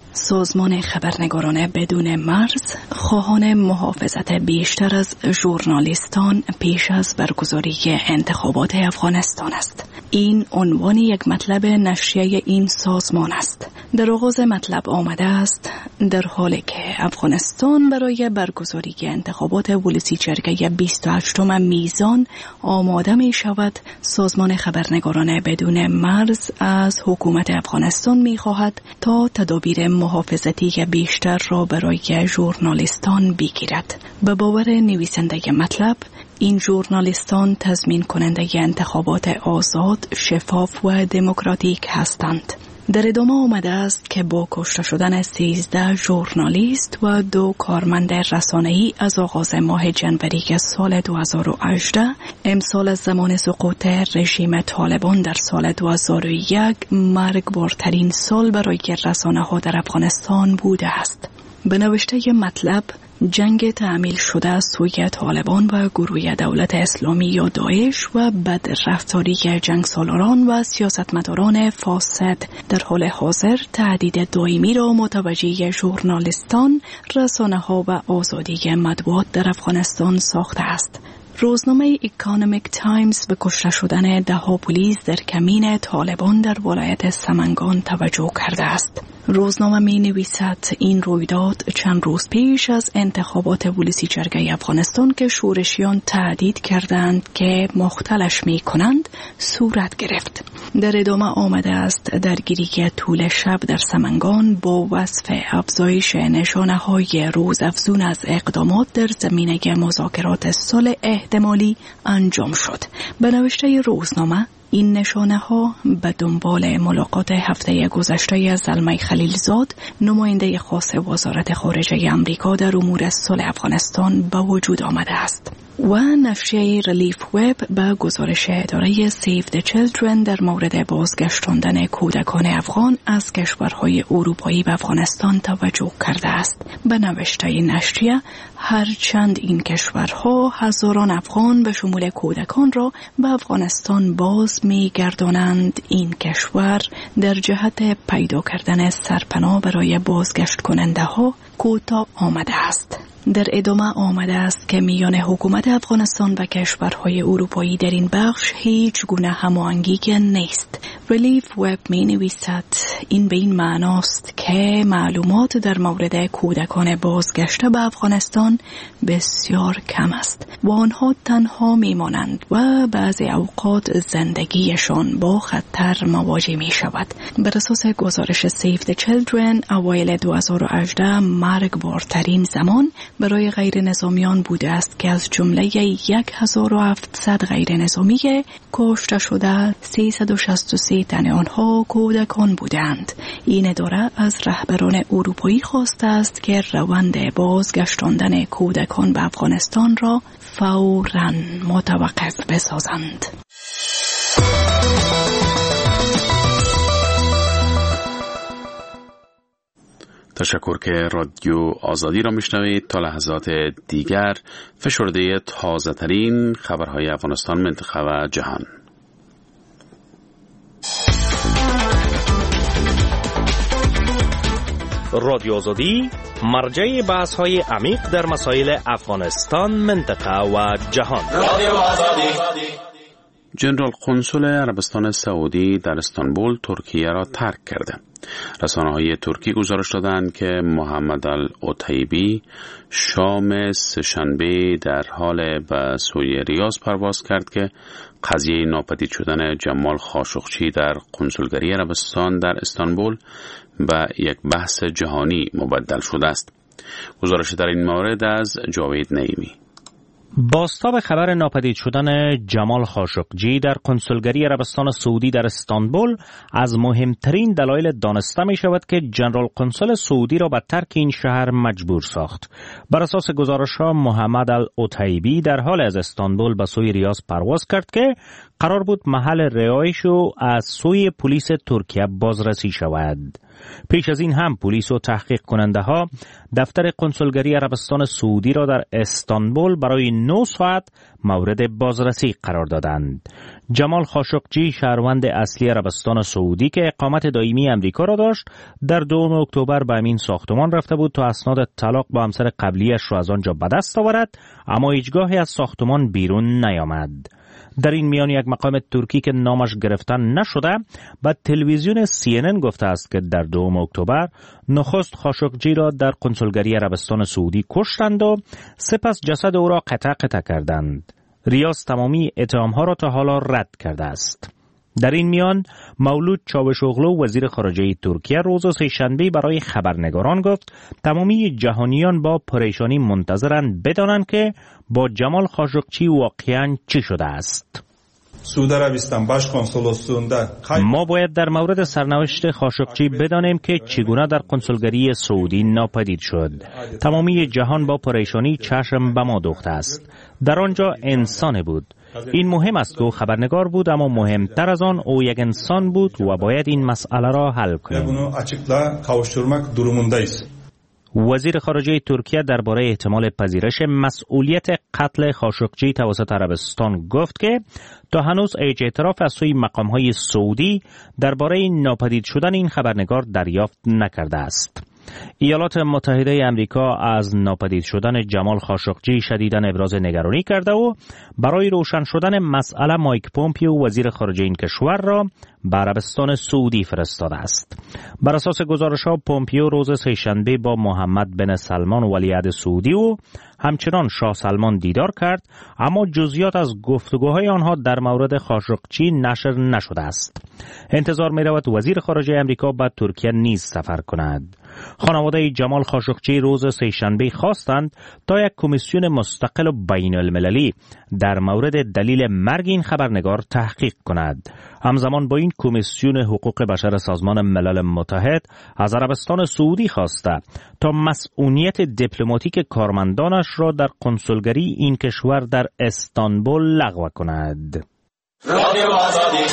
Speaker 15: سازمان خبرنگاران بدون مرز خواهان محافظت بیشتر از ژورنالیستان پیش از برگزاری انتخابات افغانستان است. این عنوان یک مطلب نشریه این سازمان است. در آغاز مطلب آمده است در حالی که افغانستان برای برگزاری انتخابات ولسی جرگه بیست و هشتم میزان آماده می شود، سازمان خبرنگاران بدون مرز از حکومت افغانستان می خواهد تا تدابیر محافظتی بیشتر را برای ژورنالیستان بگیرد. به باور نویسنده مطلب، این ژورنالیستان تضمین کننده انتخابات آزاد، شفاف و دموکراتیک هستند. در ادامه آمده است که با کشته شدن سیزده ژورنالیست و دو کارمند رسانه‌ای از آغاز ماه جنوری سال دو هزار و هجده، امسال از زمان سقوط رژیم طالبان در سال دو هزار و یک مرگبارترین سال برای رسانه‌ها در افغانستان بوده است. به نوشته مطلب، جنگ تعمیل شده از سوی طالبان و گروه دولت اسلامی یا داعش و بدرفتاری جنگسالاران و سیاستمداران فاسد در حال حاضر تهدید دائمی را متوجه ژورنالیستان، رسانه‌ها و آزادی مطبوعات در افغانستان ساخته است. روزنامه اکانومیک تایمز به کشته شدن ده‌ها پلیس در کمین طالبان در ولایت سمنگان توجه کرده است. روزنامه می نویسد این رویداد چند روز پیش از انتخابات ولسی جرگه افغانستان که شورشیان تهدید کردند که مختلش می کنند صورت گرفت. در ادامه آمده است درگیری که طول شب در سمنگان با وصف افزایش نشانه های روزافزون از اقدامات در زمینه مذاکرات صلح احتمالی انجام شد. به نوشته روزنامه، این نشانه ها به دنبال ملاقات هفته گذشته زلمه خلیلزاد، نماینده خاص وزارت خارجه امریکا در امور صلح افغانستان به وجود آمده است. و نشریه ریلیف وب به گزارش اداره سیو د چیلدرن در مورد بازگشتاندن کودکان افغان از کشورهای اروپایی به افغانستان توجه کرده است. به نوشته نشریه، هرچند این کشورها هزاران افغان به شمول کودکان را به افغانستان باز می‌گردانند، این کشور در جهت پیدا کردن سرپناه برای بازگشت کننده ها کوتاه آمده است. در ادامه آمده است که میان حکومت افغانستان و کشورهای اروپایی در این بخش هیچ گونه هماهنگی نیست. ریلیف وب می نویسد این به این معناست که معلومات در مورد کودکان بازگشته به افغانستان بسیار کم است و آنها تنها می مانند و بعضی اوقات زندگیشان با خطر مواجه می شود. بر اساس گزارش سیو د چیلدرن، اوایل دو هزار و هجده مرگبارترین زمان برای غیر نظامیان بوده است که از جمله هزار و هفتصد غیر نظامی کشته شده، سیصد و شصت و سه تن آنها کودکان بودند. این اداره از رهبران اروپایی خواسته است که روند بازگشتاندن کودکان به افغانستان را فوراً متوقف بسازند.
Speaker 1: تشکر که رادیو آزادی را میشنوید. تا لحظات دیگر فشرده تازه ترین خبرهای افغانستان، منطقه و جهان.
Speaker 5: رادیو آزادی مرجع بحث های عمیق در مسائل افغانستان، منطقه و جهان. رادیو آزادی.
Speaker 1: جنرال قنصل عربستان سعودی در استانبول ترکیه را ترک کرده. رسانه‌های ترکی گزارش دادند که محمد العتیبی شام سه‌شنبه در حال به سوی ریاض پرواز کرد که قضیه ناپدید شدن جمال خاشقچی در قنصلگری عربستان در استانبول به یک بحث جهانی مبدل شده است. گزارش در این مورد از جاوید نعیمی.
Speaker 5: بازتاب خبر ناپدید شدن جمال خاشقجی در قنصلگری عربستان سعودی در استانبول از مهمترین دلایل دانسته می شود که جنرال قنصل سعودی را به ترک این شهر مجبور ساخت. بر اساس گزارش ها محمد العتیبی در حال از استانبول به سوی ریاض پرواز کرد که قرار بود محل رهایش او از سوی پلیس ترکیه بازرسی شود. پیش از این هم پلیس و تحقیق کننده ها دفتر قنصلگری عربستان سعودی را در استانبول برای نه ساعت مورد بازرسی قرار دادند. جمال خاشقجی شهروند اصلی عربستان سعودی که اقامت دائمی امریکا را داشت در دوم اکتبر به همین ساختمان رفته بود تا اسناد طلاق با همسر قبلیش را از آنجا به دست آورد، اما هیچگاهی از ساختمان بیرون نیامد. در این میان یک مقام ترکی که نامش گرفتن نشده به تلویزیون سی ان ان گفته است که در دوم اکتبر نخست خاشقجی را در قنصلگری عربستان سعودی کشتند و سپس جسد او را قطع قطع کردند. ریاض تمامی اتهامها را تا حالا رد کرده است. در این میان مولود چاوشوغلو وزیر خارجه ترکیه روز سه‌شنبه برای خبرنگاران گفت تمامی جهانیان با پریشانی منتظرند بدانند که با جمال خاشقچی واقعاً چی شده است.
Speaker 16: سعودی عربستان باش کنسولاسیوندا
Speaker 5: ما باید در مورد سرنوشت خاشقچی بدانیم که چگونه در قنصلگری سعودی ناپدید شد. تمامی جهان با پریشانی چشم به ما دوخته است. در آنجا انسان بود. این مهم است که او خبرنگار بود، اما مهمتر از آن او یک انسان بود و باید این مسئله را حل کنیم. وزیر خارجه ترکیه درباره احتمال پذیرش مسئولیت قتل خاشقچی توسط عربستان گفت که تا هنوز هیچ اعتراف از سوی مقام‌های سعودی درباره ناپدید شدن این خبرنگار دریافت نکرده است. ایالات متحده امریکا از ناپدید شدن جمال خاشقچی شدیداً ابراز نگرانی کرده و برای روشن شدن مسئله مایک پومپیو وزیر خارجه این کشور را به عربستان سعودی فرستاده است. بر اساس گزارش‌ها پومپیو روز سه‌شنبه با محمد بن سلمان ولیعهد سعودی و همچنان شاه سلمان دیدار کرد، اما جزئیات از گفتگوهای آنها در مورد خاشقچی نشر نشده است. انتظار می‌رود وزیر خارجه امریکا به ترکیه نیز سفر کند. خانواده جمال خاشقچی روز سه‌شنبه خواستند تا یک کمیسیون مستقل و بین المللی در مورد دلیل مرگ این خبرنگار تحقیق کند. همزمان با این کمیسیون حقوق بشر سازمان ملل متحد از عربستان سعودی خواسته تا مسئولیت دیپلماتیک کارمندانش را در قنصلگری این کشور در استانبول لغو کند. رادیو آزادی.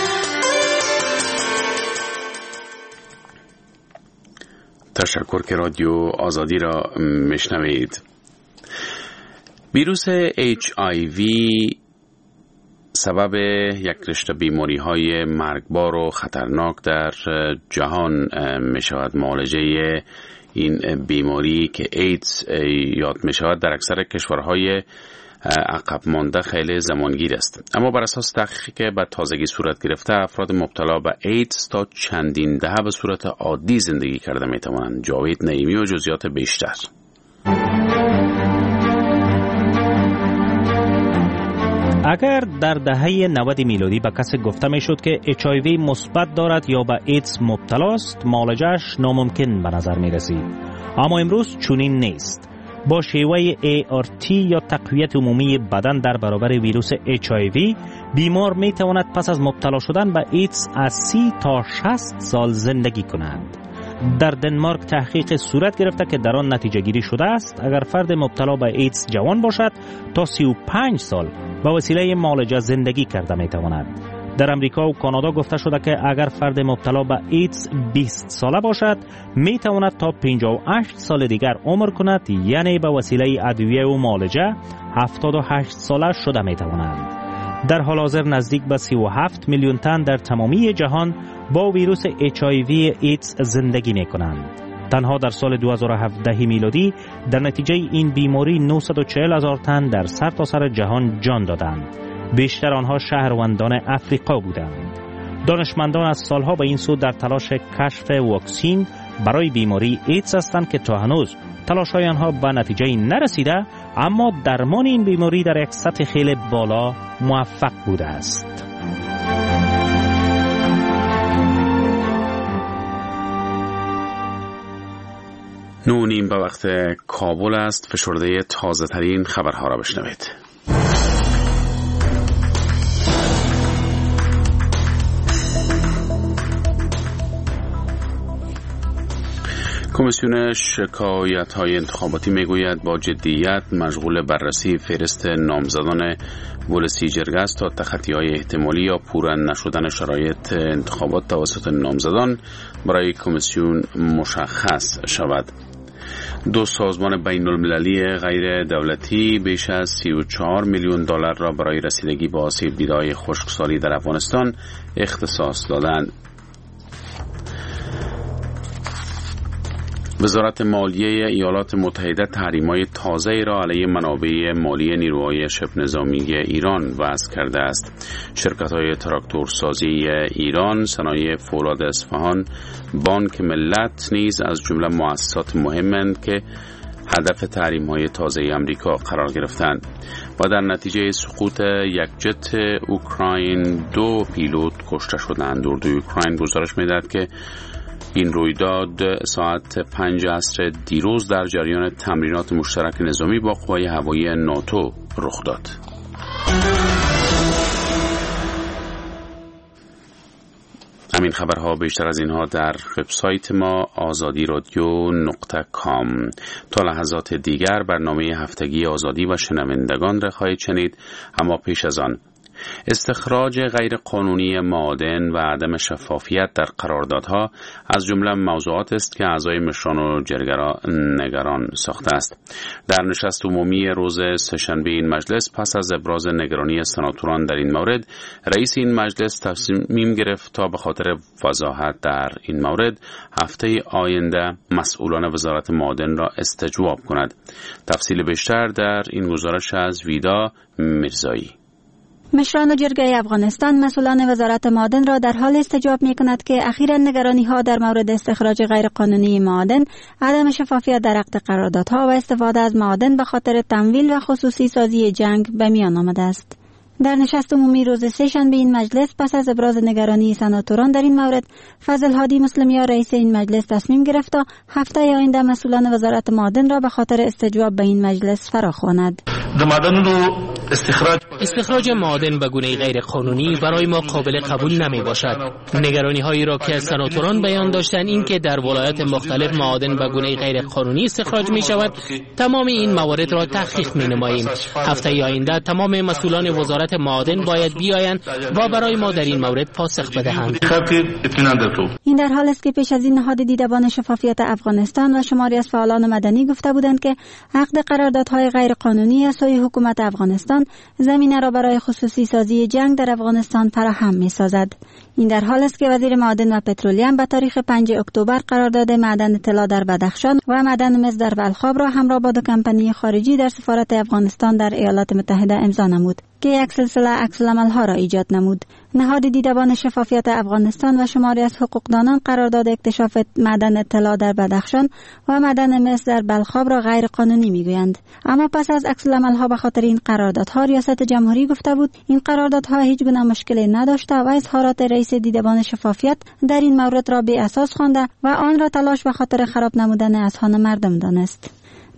Speaker 1: تشکر که رادیو آزادی را میشنوید. ویروس اچ آی وی سبب یک رشته بیماری های مرگبار و خطرناک در جهان می شود. معالجه این بیماری که ایدز یاد می شود در اکثر کشورهای عقب مانده خیلی زمانگیر است، اما بر اساس تحقیقی که به تازگی صورت گرفته افراد مبتلا به ایدز تا چندین دهه به صورت عادی زندگی کرده می توانند. جاوید نعیمی و جزئیات بیشتر.
Speaker 5: اگر در دهه نود میلادی به کسی گفته می شد که اچ آی وی مثبت دارد یا به ایدز مبتلا است، معالجه‌اش ناممکن به نظر می رسید. اما امروز چنین نیست. با شیوه ای آر تی یا تقویت عمومی بدن در برابر ویروس اچ آی وی، بیمار می تواند پس از مبتلا شدن به ایدز از سی تا شصت سال زندگی کند. در دنمارک تحقیق صورت گرفته که در آن نتیجه گیری شده است اگر فرد مبتلا به ایدز جوان باشد تا سی و پنج سال با وسیله معالجه زندگی کرده می تواند. در امریکا و کانادا گفته شده که اگر فرد مبتلا به ایدز بیست ساله باشد می تواند تا پنجاه و هشت سال دیگر عمر کند، یعنی به وسیله ادویه و معالجه هفتاد و هشت ساله شده می توانند. در حال حاضر نزدیک به سی و هفت میلیون تن در تمامی جهان با ویروس اچ آی وی ایدز زندگی می کنند. تنها در سال دو هزار و هفده میلادی در نتیجه این بیماری نهصد و چهل هزار تن در سرتاسر جهان جان دادند. بیشتر آنها شهروندان افریقا بودند. دانشمندان از سالها به این سو در تلاش کشف واکسین برای بیماری ایدز هستند که تا هنوز تلاش‌های آنها به نتیجه نرسیده، اما درمان این بیماری در یک سطح خیلی بالا موفق بوده است.
Speaker 1: نو نیم به وقت کابل است. فشرده تازه ترین خبرها را بشنوید. کمیسیون شکایت‌های انتخاباتی میگوید با جدیت مشغول بررسی فهرست نامزدان ولسی جرگه است تا تخطی‌های احتمالی یا پورن نشدن شرایط انتخابات توسط نامزدان برای کمیسیون مشخص شود. دو سازمان بین المللی غیر دولتی بیش از سی و چهار میلیون دلار را برای رسیدگی به آسیب دیده‌های خشکسالی در افغانستان اختصاص دادند. وزارت مالیه ایالات متحده تحریم‌های تازه‌ای را علیه منابع مالی نیروهای شبه نظامی ایران وضع کرده است. شرکت‌های تراکتورسازی ایران، صنایع فولاد اصفهان، بانک ملت نیز از جمله مؤسسات مهمند که هدف تحریم‌های تازه امریکا قرار گرفتند و در نتیجه سقوط یک جت اوکراین دو پیلوت کشته شدند. اردوی اوکراین گزارش می‌دهد که این رویداد ساعت پنج عصر دیروز در جریان تمرینات مشترک نظامی با قوای هوایی ناتو رخ داد. همین خبرها بیشتر از اینها در وبسایت ما آزادی رادیو نقطه کام. تا لحظات دیگر برنامه هفتگی آزادی و شنوندگان را خواهید شنید، اما پیش از آن استخراج غیر قانونی معادن و عدم شفافیت در قراردادها از جمله موضوعات است که اعضای مشران و جرگه را نگران ساخته است. در نشست عمومی روز سه‌شنبه این مجلس پس از ابراز نگرانی سناتوران در این مورد، رئیس این مجلس تصمیم گرفت تا به خاطر وضاحت در این مورد هفته آینده مسئولان وزارت معادن را استجواب کند. تفصیل بیشتر در این گزارش از ویدا میرزایی.
Speaker 17: مشران و جرگه افغانستان مسئولان وزارت معادن را در حال استجواب می کند که اخیراً نگرانی ها در مورد استخراج غیر قانونی معادن، عدم شفافیت در عقد قراردادها و استفاده از معادن به خاطر تمویل و خصوصی سازی جنگ به میان آمده است. در نشست عمومی روز سه‌شنبه این مجلس پس از ابراز نگرانی سناتوران در این مورد، فضل هادی مسلمیان رئیس این مجلس تصمیم گرفت تا هفته آینده مسئولان وزارت معادن را به خاطر استجواب به این مجلس فراخواند.
Speaker 18: استخراج استخراج معادن به گونه غیر قانونی برای ما قابل قبول نمی باشد. نگرانی هایی را که سناتوران بیان داشتند این که در ولایات مختلف معادن به گونه غیر قانونی استخراج می شود، تمام این موارد را تحقیق می نماییم. هفته آینده تمام مسئولان وزارت معادن باید بیایند و برای ما در این مورد پاسخ بدهند.
Speaker 17: این در حال است که پیش از این نهاد دیدبان شفافیت افغانستان و شماری از فعالان مدنی گفته بودند که عقد قراردادهای غیر قانونی از سوی حکومت افغانستان زمینه را برای خصوصی سازی جنگ در افغانستان فراهم می سازد. این در حال است که وزیر معادن و پترولیم به تاریخ پنجم اکتبر قرارداد معدن طلا در بدخشان و معدن مس در بلخاب را همراه با دو کمپانی خارجی در سفارت افغانستان در ایالات متحده امضا نمود که یک سلسله عکس‌العمل‌ها را ایجاد نمود. نهاد دیدبان شفافیت افغانستان و شماری از حقوقدانان قرارداد اکتشاف معدن طلا در بدخشان و معدن مس در بلخاب را غیر قانونی میگویند. اما پس از عکس‌العمل‌ها به خاطر این قراردادها، ریاست جمهوری گفته بود این قراردادها هیچ گونه مشکلی نداشته و اظهارات رئیس دیدبان شفافیت در این مورد را بی اساس خوانده و آن را تلاش به خاطر خراب نمودن اذهان مردم دانست.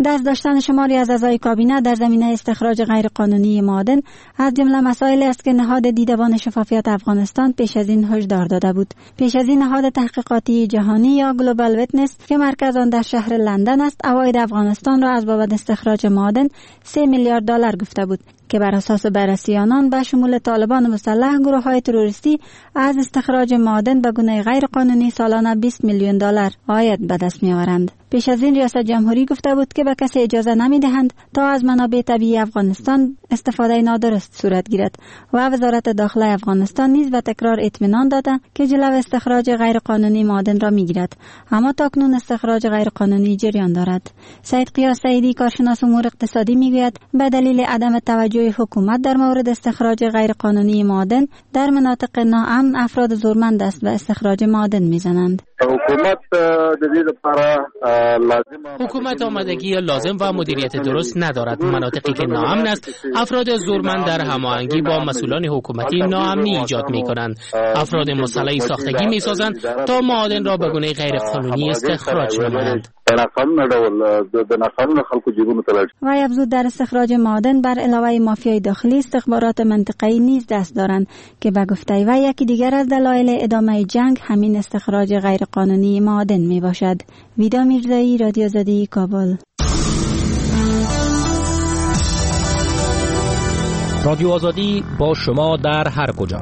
Speaker 17: دست داشتن شماری از اعضای کابینه در زمینه استخراج غیرقانونی معادن از جمله مسائلی است که نهاد دیدبان شفافیت افغانستان پیش از این هشدار داده بود. پیش از این نهاد تحقیقاتی جهانی یا گلوبال ویتنس که مرکز آن در شهر لندن است، عواید افغانستان را از بابت استخراج معادن سه میلیارد دلار گفته بود که بر اساس بررسی آنان به شمول طالبان مسلح، گروه‌های تروریستی از استخراج معادن به گونه غیر قانونی سالانه بیست میلیون دلار عاید به دست می‌آورند. پیش از این ریاست جمهوری گفته بود که به کسی اجازه نمی‌دهند تا از منابع طبیعی افغانستان استفاده نادرست صورت گیرد و وزارت داخله افغانستان نیز به تکرار اطمینان داده که جلو استخراج غیر قانونی معادن را می‌گیرد، اما تاکنون استخراج غیر قانونی جریان دارد. سید قیاس سعیدی، کارشناس امور اقتصادی، میگوید به دلیل عدم توجه حکومت در مورد استخراج غیر قانونی معادن در مناطق ناامن افراد زورمند است و استخراج معادن می‌زنند.
Speaker 12: حکومت دلیل لپاره لازم
Speaker 18: حکومت آمادگی لازم و مدیریت درست ندارد. مناطقی که ناامن است، افراد زورمند در هماهنگی با مسئولان حکومتی ناامنی ایجاد می‌کنند. افراد مسلحی ساختگی می‌سازند تا معادن را به گونه غیر قانونی استخراج نمایند.
Speaker 17: و افزود در استخراج معادن بر علاوه مافیای داخلی، استخبارات منطقه‌ای نیز دست دارند که به گفته و یکی دیگر از دلایل ادامه جنگ همین استخراج غیر قانونی معادن می باشد. ویدا میرزایی، رادیو آزادی، کابل.
Speaker 5: رادیو آزادی با شما در هر کجا.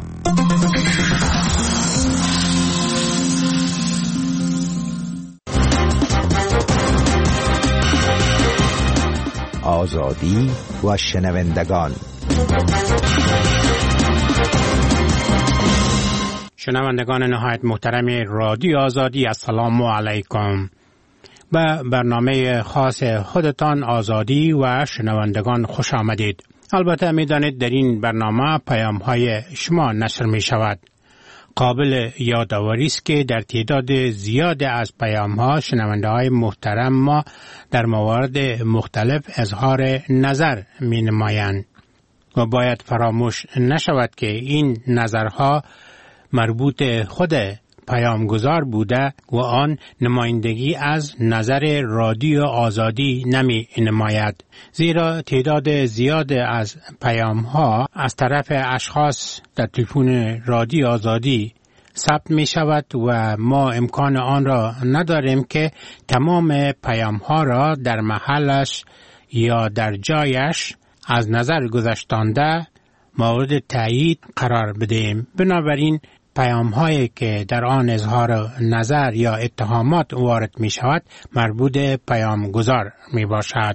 Speaker 19: آزادی و شنوندگان.
Speaker 20: شنوندگان نهایت محترم رادیو آزادی، السلام علیکم. به برنامه خاص خودتان آزادی و شنوندگان خوش آمدید. البته می دانید در این برنامه پیام های شما نشر می شود. قابل یادآوری است که در تعداد زیاد از پیام ها شنونده های محترم ما در موارد مختلف اظهار نظر می نمایند و باید فراموش نشود که این نظرها مربوط خود پیامگذار بوده و آن نمایندگی از نظر رادیو آزادی نمی نماید، زیرا تعداد زیاد از پیام ها از طرف اشخاص در تلفن رادیو آزادی ثبت می شود و ما امکان آن را نداریم که تمام پیام ها را در محلش یا در جایش از نظر گذاشتنده مورد تایید قرار بدهیم. بنابراین پیام هایی که در آن اظهار نظر یا اتهامات وارد می شود مربوط پیام گذار می باشد.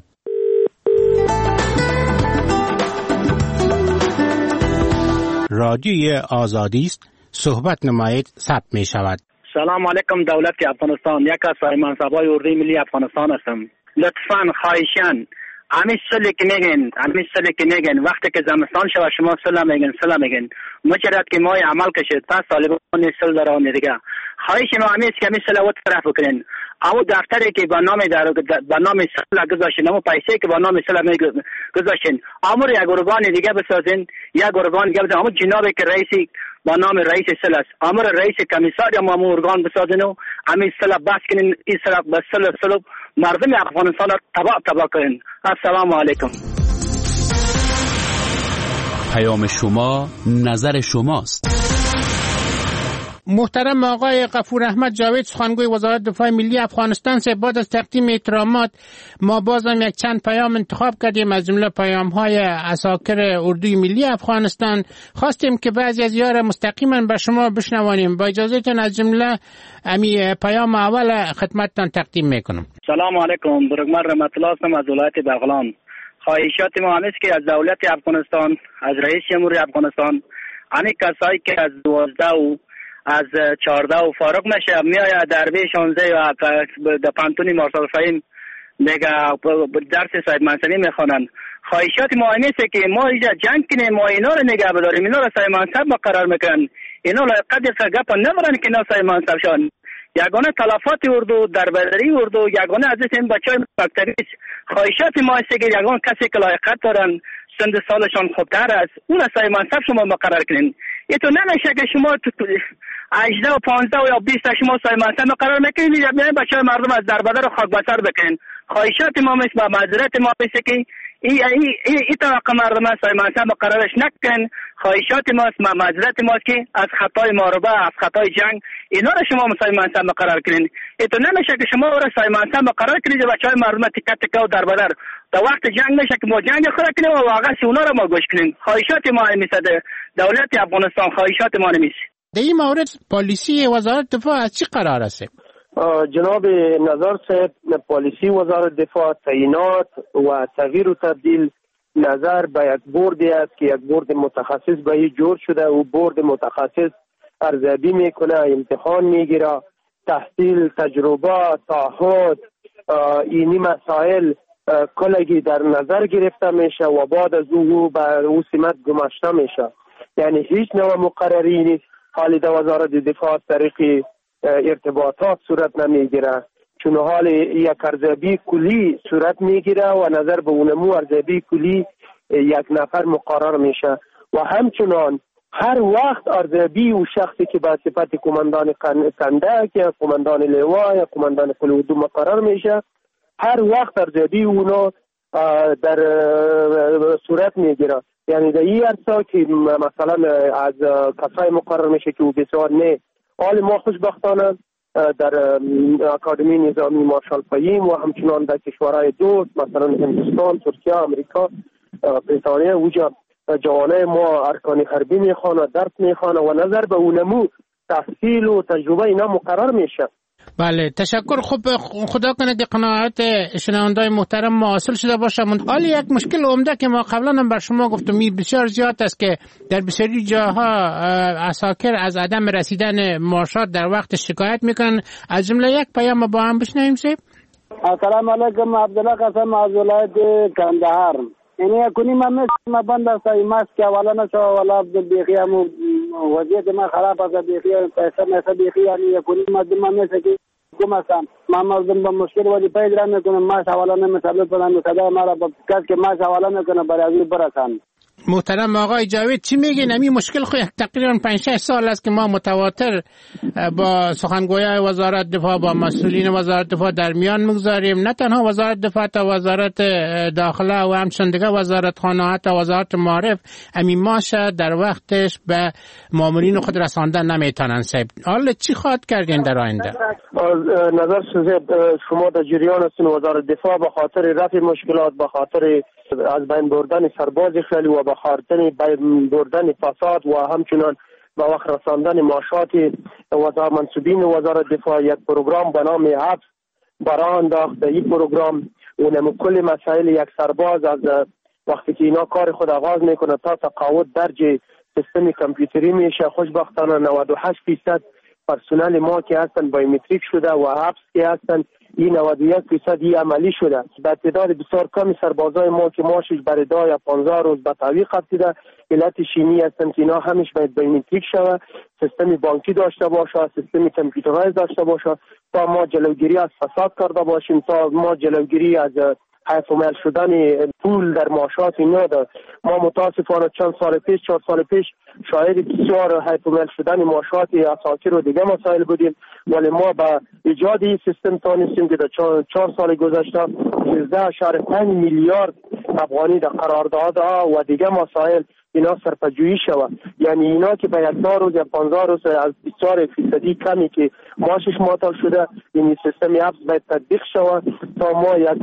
Speaker 20: رادیوی آزادی است، صحبت نمایید، ثبت می شود.
Speaker 21: سلام علیکم دولت افغانستان، یک از منصبای اردوی ملی افغانستان هستم. لطفاً خواهشاً همین سلی که میگن همین سلی که میگن وقتی که زمستان شود شما سلا میگن سلا میگن مجرد که مای عمل کشید پس طالبان سل دارن دیگه. خواهش ما همین است که همین سلا و طرف بکنین. او دفتری که با نام در با نام سلا گذاشتین، اما پیسه که با نام سلا گذاشتین امر یک گروگان دیگه بسازین، یک گروگان دیگه بسازین. اما جنابی که رئیسی با نام رئیس سلا است، امر رئیس کمیسار یا مامور ارگان بسازین و همین سلا بس کنین، این سلا بس سلا سلا مردم افغانستان را تباه تباه کنین. السلام علیکم.
Speaker 1: پیام شما نظر شماست.
Speaker 20: محترم آقای غفور احمد جاوید، سخنگوی وزارت دفاع ملی افغانستان، سه بعد از تقدیم احترامات ما بازم یک چند پیام انتخاب کردیم از جمله پیام های عساکر اردوی ملی افغانستان. خواستیم که بعضی از یار مستقیما به شما بشنوانیم. با اجازهتون از جمله امی پیام اول خدمتتان تقدیم میکنم.
Speaker 21: سلام علیکم، برگمر رحمت الله هستم از ولایت بغلان. خواهشات ما همیست که از دولت افغانستان، از رئیس جمهوری افغانستان، همه کسایی که از دوازده و از چهارده و فارغ نشه میآید در بی شانزده و در پانتونی مارسال فهیم میگه درس سید منصبی میخوانند. خواهشات ما همیست که ما اینجا جنگ کنیم، ما اینا رو نگه بداریم، اینا رو سید منصب قرار میکنن، اینا لایقت گپ نبرن که اینا سید منصب شان. یگانه تلفات اردو در بدری اردو یگانه از این بچهای مکتبی. خواهشات ما است که یگانه کسی که لایقت دارن، سند سالشان خوبتر است، اون سایه منصب شما مقرر کنین. یه تو نمیشه که شما هجده و پانزده و یا بیست شما سایه منصب مقرر میکنین، یا بچهای مردم از در بدر خاک بسر بکنین. خواهشات ما مثل و معذرت ما مثل که ای ای ای ای طبقه مردم است منصب قرارش نکن. خواهشات ما است معذرت ما است که از خطای معارضه از خطای جنگ اینا را شما مثلا منصب قرار کنین. تو نمیشه که شما را سای منصب قرار کنید و بچهای مردم تکه تکه و در بدر در وقت جنگ میشه که ما جنگ خود کنیم و واقعا اونا را ما گوش کنیم. خواهشات ما نمیشه دولت افغانستان خواهشات ما نمیشه.
Speaker 20: در این مورد پالیسی وزارت دفاع از چی قرار است؟
Speaker 3: جناب نظر صاحب پالیسی وزارت دفاع تعیینات و تغییر و تبدیل نظر به یک بوردی است که یک بورد متخصص به این جور شده و بورد متخصص ارزیابی میکنه، امتحان میگیره، تحصیل، تجربه، تعهد، اینی مسائل کلگی در نظر گرفته میشه و بعد از او به او سمت گماشته میشه. یعنی هیچ نوع مقرری نیست. حالی در وزارت دفاع از طریق ارتباطات صورت نمیگیره، چون حال یک ارزیابی کلی صورت میگیره و نظر به اونمو ارزیابی کلی یک نفر مقرر میشه و همچنان هر وقت ارزیابی و شخصی که به صفت کماندان کندک یا کماندان لوا یا کماندان قلودو مقرر میشه، هر وقت ارزیابی اونا در صورت میگیره. یعنی در این ارسا که مثلا از کسای مقرر میشه که او بسیار نه حال ما خوشبختانه در اکادمی نظامی مارشال فهیم و همچنان در کشورهای دوست مثلا هندوستان، ترکیه، امریکا، بریتانیا وجا جوانای ما ارکان حربی میخوانه، درس میخوانه و نظر به اونمو تحصیل و تجربه اینا مقرر میشه.
Speaker 20: بله تشکر. خب خدا کنه که قناعت شنوندای محترم ما حاصل شده باشه. حالی یک مشکل عمده که ما قبلا هم بر شما گفتم بسیار زیاد است که در بسیاری جاها عساکر از عدم رسیدن معاشات در وقت شکایت میکنن. از جمله یک پیام با هم بشنویم. سیب
Speaker 22: السلام علیکم. عبدالله قسم از ولایت کندهار. یعنی کنی من ما بند است ماست که والا نشو والا بیخی هم وضعیت ما خراب است بیخی پیسه مثلا بیخی یعنی کنی ما دم مثل که کومستم ما مردم با مشکل ولی پیدا نمیکنم ما حوالا نمیتونه کنم صدا ما را با کس که ما حوالا نکنه برای برسان.
Speaker 20: محترم آقای جاوید چی میگین؟ همین مشکل خو تقریبا پنج شش سال است که ما متواتر با سخنگویان وزارت دفاع با مسئولین وزارت دفاع در میان میگذاریم، نه تنها وزارت دفاع تا وزارت داخله و همچنین دیگه وزارت خانه تا وزارت معارف همین ماشه در وقتش به مامورین خود رساندن نمیتونن. صاحب حالا چی خواهد کردین در آینده؟
Speaker 3: نظر شما در جریان هستین وزارت دفاع به خاطر رفع مشکلات، به خاطر از بین بردن سرباز خیلی و به خاطر بین بردن فساد و همچنان به وقت رساندن معاشات وزارت منصوبین وزارت دفاع یک پروگرام به نام حبس برای انداخت. این پروگرام اونم کل مسائل یک سرباز از وقتی که اینا کار خود آغاز میکنه تا تقاعد درج سیستم کامپیوتری میشه. خوشبختانه نود و هشت درصد پرسنل ما که هستن بایومتریک شده و حبس که هستن این نود و یک درصد این عملی شده. به تعداد بسیار کمی سربازای ما که ماشش برای ده یا پانزده روز به تعویق رسیده علت شیمی هستن که اینا همش باید بایومتریک شود، سیستم بانکی داشته باشه، سیستم کامپیوترایز داشته باشه تا ما جلوگیری از فساد کرده باشیم، تا ما جلوگیری از حیف و میل شدن پول در معاشات اینا داد. ما متاسفانه چند سال پیش چهار سال پیش شاهد بسیار حیف و میل شدن معاشات عساکر و دیگه مسائل بودیم، ولی ما به ایجاد این سیستم تانستیم که در چهار سال گذشته سیزده اشاره پنج میلیارد افغانی در قراردادها و دیگه مسائل اینا سرپجویی شود. یعنی اینا که به یک دو روز یا پانزده روز از بسیار فیصدی کمی که ماشش معطل شده این سیستم حبس باید تطبیق شود تا ما یک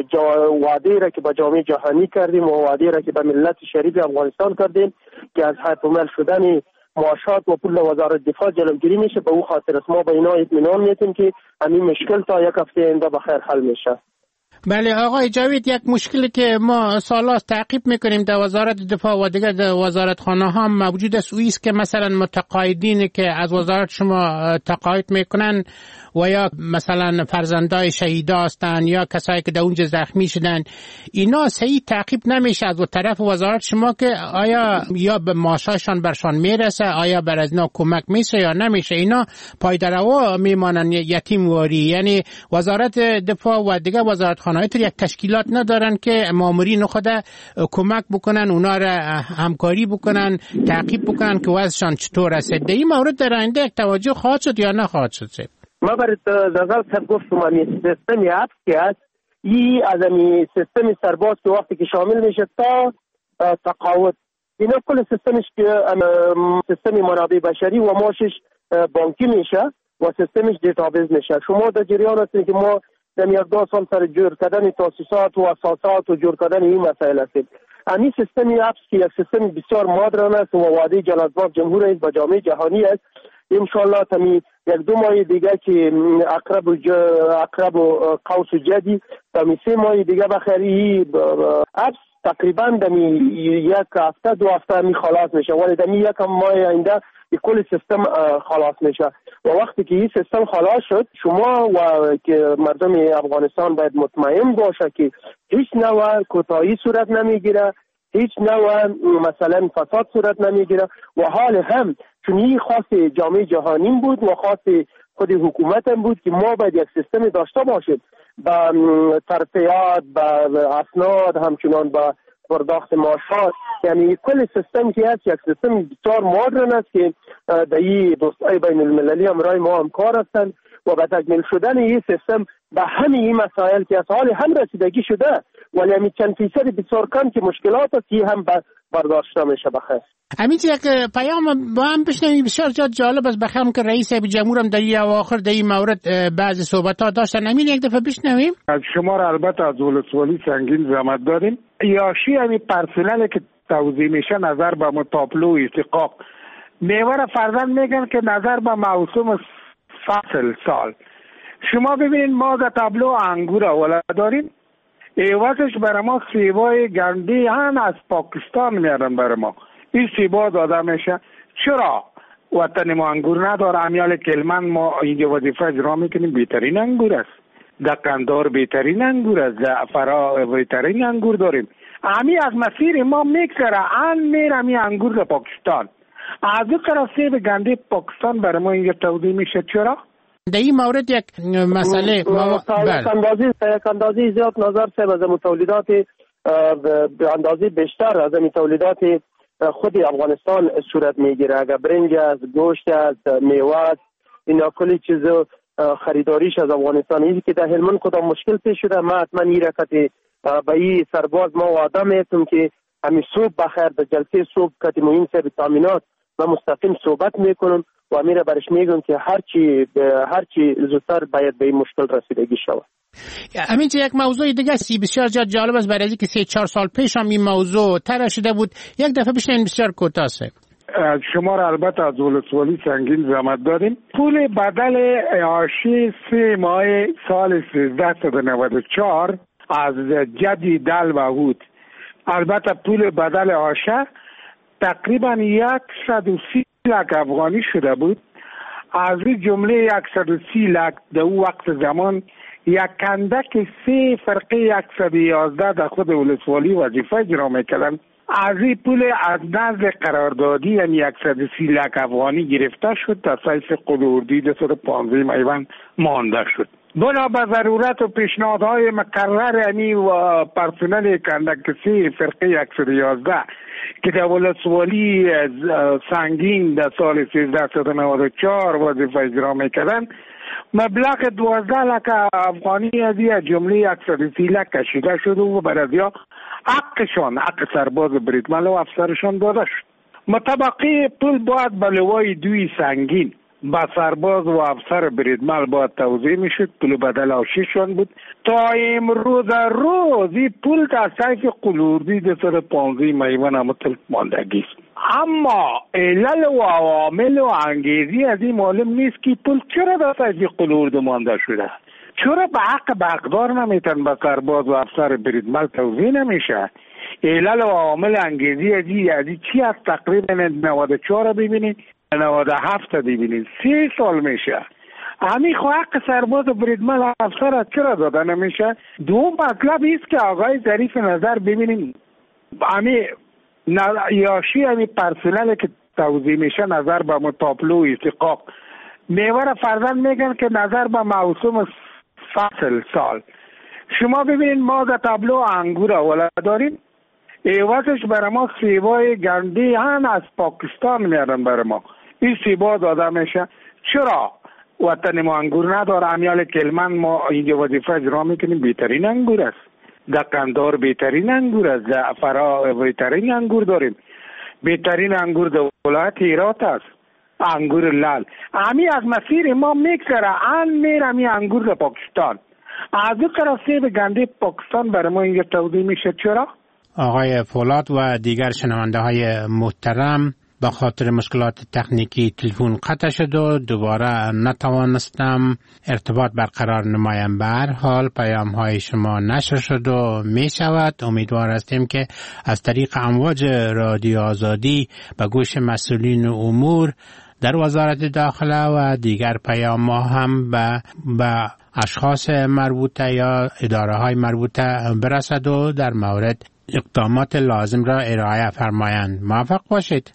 Speaker 3: وعده را که به جامعه جهانی کردیم و وعده را که به ملت شریف افغانستان کردیم که از حیف و میل شدن معاشات و پول وزارت دفاع جلوگیری میشه. به او خاطر است ما به اینا اطمینان میدیم که همین مشکل تا یک هفته آینده بخیر حل میشه.
Speaker 20: بله آقای جاوید، یک مشکلی که ما سال‌هاست تعقیب میکنیم در وزارت دفاع و دیگر در وزارت خانه ها موجود است، اویست که مثلا متقاعدین که از وزارت شما تقاعد میکنن و یا مثلا فرزندای شهیدا هستند یا کسایی که در اونجا زخمی شدن، اینا صحیح تعقیب نمیشه از طرف وزارت شما که آیا یا به معاششان برشان میرسه، آیا بر از اینا کمک میشه یا نمیشه. اینا پایدارو میمانن یتیم واری. یعنی وزارت دفاع و دیگر وزارت خانه یک تشکیلات ندارن که مامورین خود کمک بکنن، اونا را همکاری بکنن، تعقیب بکنن که وضعشان چطور است. در این مورد در آینده یک توجه خواهد شد یا نخواهد شد؟
Speaker 3: ما برای نظر سر گفتم این سیستم حبس که هست این از این سیستم سرباز که وقتی که شامل میشه تا تقاعد، اینا کل سیستمش که سیستم منابع بشری و ماشش بانکی میشه و سیستمش دیتابیز میشه. شما در جریان هستید که ما در یک دو سال سر جور کردن تاسیسات و اساسات و جور کردن این مسائل هستیم. همین سیستم اپس که یک سیستم بسیار مدرن است و وعده جلال‌آباد جمهور است با جامعه جهانی است. انشالله تمی یک دو ماه دیگه که اقرب و اقرب و قوس و جدی تمی سه ماه دیگه بخری اپس تقریبا دمی یک هفته دو هفته می خلاص میشه، ولی دمی یک ماه آینده کل سیستم خلاص میشه و وقتی که این سیستم خلاص شد شما و که مردم افغانستان باید مطمئن باشه که هیچ نوع کوتاهی صورت نمیگیره، هیچ نوع مثلا فساد صورت نمیگیره و حال هم چون این خاص جامعه جهانی بود و خاص خود حکومت هم بود که ما باید یک سیستم داشته باشیم با ترفیعات، با اسناد، همچنان با پرداخت معاشات. یعنی کل سیستم که هست یک سیستم بسیار مدرن است که در این دوستای بین المللی همراه ما همکار هستند و به تکمیل شدن این سیستم به همین این مسائل که از حال هم رسیدگی شده، ولی همین چند فیصد بسیار کم که مشکلات است که هم برداشته میشه. بخیر
Speaker 20: همین یک پیام با هم بشنویم بسیار زیاد جالب است. بخیرم که رئیس جمهور هم در این اواخر در این مورد بعضی صحبت ها داشتن. همین یک دفعه بشنویم.
Speaker 2: از شما را البته از ولسوالی سنگین زحمت داریم. یاشی همین پرسنل که توضیح میشه نظر به متابلو استحقاق میوه فرزن میگن که نظر به موسم فصل سال. شما ببینید ما در تابلو انگور اولا داریم، ایوازش برای ما سیبای گندی هم از پاکستان میارن برای ما. این سیبا داده میشه. چرا وطن ما انگور نداره؟ امیال کلمن ما اینجا وظیفه اجرا میکنیم، بهترین انگور است. در قندار بهترین انگور است، در فرا بهترین انگور داریم. امی از مسیر ما میگذره ان میره امی انگور در پاکستان. از او طرف سیب گندی پاکستان برای ما اینجا تولید میشه. چرا؟
Speaker 20: در این مورد یک مسئله
Speaker 3: اندازی اندازی زیاد نظر سه از تولیدات به اندازه بیشتر از این تولیدات خود افغانستان صورت میگیره. اگر برنج از گوشت از میوه اینا کلی چیز خریداریش از افغانستان. این که در هلمند کدام مشکل پیش شده ما حتما این رکت به این سرباز ما وعده میتونم که همین صبح بخیر در جلسه صبح کتی مهم سه تامینات ما مستقیم صحبت میکنم و امیر برش میگم که هرچی هرچی زودتر باید به این مشکل رسیدگی شود.
Speaker 20: همین یک موضوع دیگه سی بسیار زیاد جالب است. برای اینکه سه چهار سال پیش هم این موضوع طرح شده بود، یک دفعه بشنوین بسیار کوتاه است.
Speaker 2: شما را البته از ولسوالی سنگین زحمت داریم. پول بدل اعاشی سه ماه سال سیزده نود و چهار از جدی دل و هود، البته پول بدل آشه تقریبا صد و سی لک افغانی شده بود. از این جمله صد و سی لک در او وقت زمان یک کندک سه فرقه صد و یازده در خود ولسوالی وظیفه اجرا میکردن. از این پول از نزد قراردادی یعنی صد و سی لک افغانی گرفته شد، در سایس قلوردی در صد و پانزده میوان مانده شد. بنا به ضرورت و پیشنهادهای مکرر امی و پرسنل کندکسی فرقه صد و یازده که در ولسوالی سنگین در سال سیزده نود و چهار وظیفه اجرا میکردن، مبلغ دوازده لک افغانی از این جمله صد و سی لک کشیده شد و برای حقشان حق سرباز بریدمن و افسرشان داده شد. مطابقی پول باید به لوای دوی سنگین با سرباز و افسر بریدمل باید توضیح میشد. پول بدل آشیشان بود. تا امروز روز این پول در سایف قلوردی در صد و پانزده میوان مطلق ماندگی است. اما علل و عوامل و انگیزی از این معلوم نیست که پول چرا در سایف قلورد مانده شده. چرا به حق بقدار نمیتن به سرباز و افسر بریدمل توضیح نمیشه. علل و عوامل انگیزی از این از این چی از تقریبا نود و چهار ببینید نود و هفت ببینید سی سال میشه. همین خو حق سرباز و بریدمن افسر چرا داده نمیشه؟ دو مطلب ایست که آقای ظریف نظر ببینیم همین یاشی همین پرسنل که توضیح میشه نظر به متابلو استحقاق میوه فرزن میگن که نظر به موسم فصل سال. شما ببینید ما در تابلو انگور اولا داریم، ایوازش برای ما سیبای گندی هم از پاکستان میارن برای ما. این سیبا داده میشه. چرا وطن ما انگور نداره، امیال کلمن ما اینجا وظیفه اجرا میکنیم، بهترین انگور است. در قندار بهترین انگور است، در فرا بهترین انگور داریم، بهترین انگور در ولایت هرات است، انگور لال. امی از مسیر ما میگذره ان میره امی انگور در پاکستان. از اون طرف سیب گنده پاکستان برای ما اینجا تولید میشه. چرا؟
Speaker 20: آقای فولاد و دیگر شنونده های محترم، به خاطر مشکلات تکنیکی تلفن قطع شد و دوباره نتوانستم ارتباط برقرار نمایم. به هر حال پیام های شما نشر شد و می شود. امیدوار هستیم که از طریق امواج رادیو آزادی به گوش مسئولین امور در وزارت داخله و دیگر پیام ها هم به, به اشخاص مربوطه یا اداره های مربوطه برسد و در مورد اقدامات لازم را ارائه فرمایند. موفق باشید.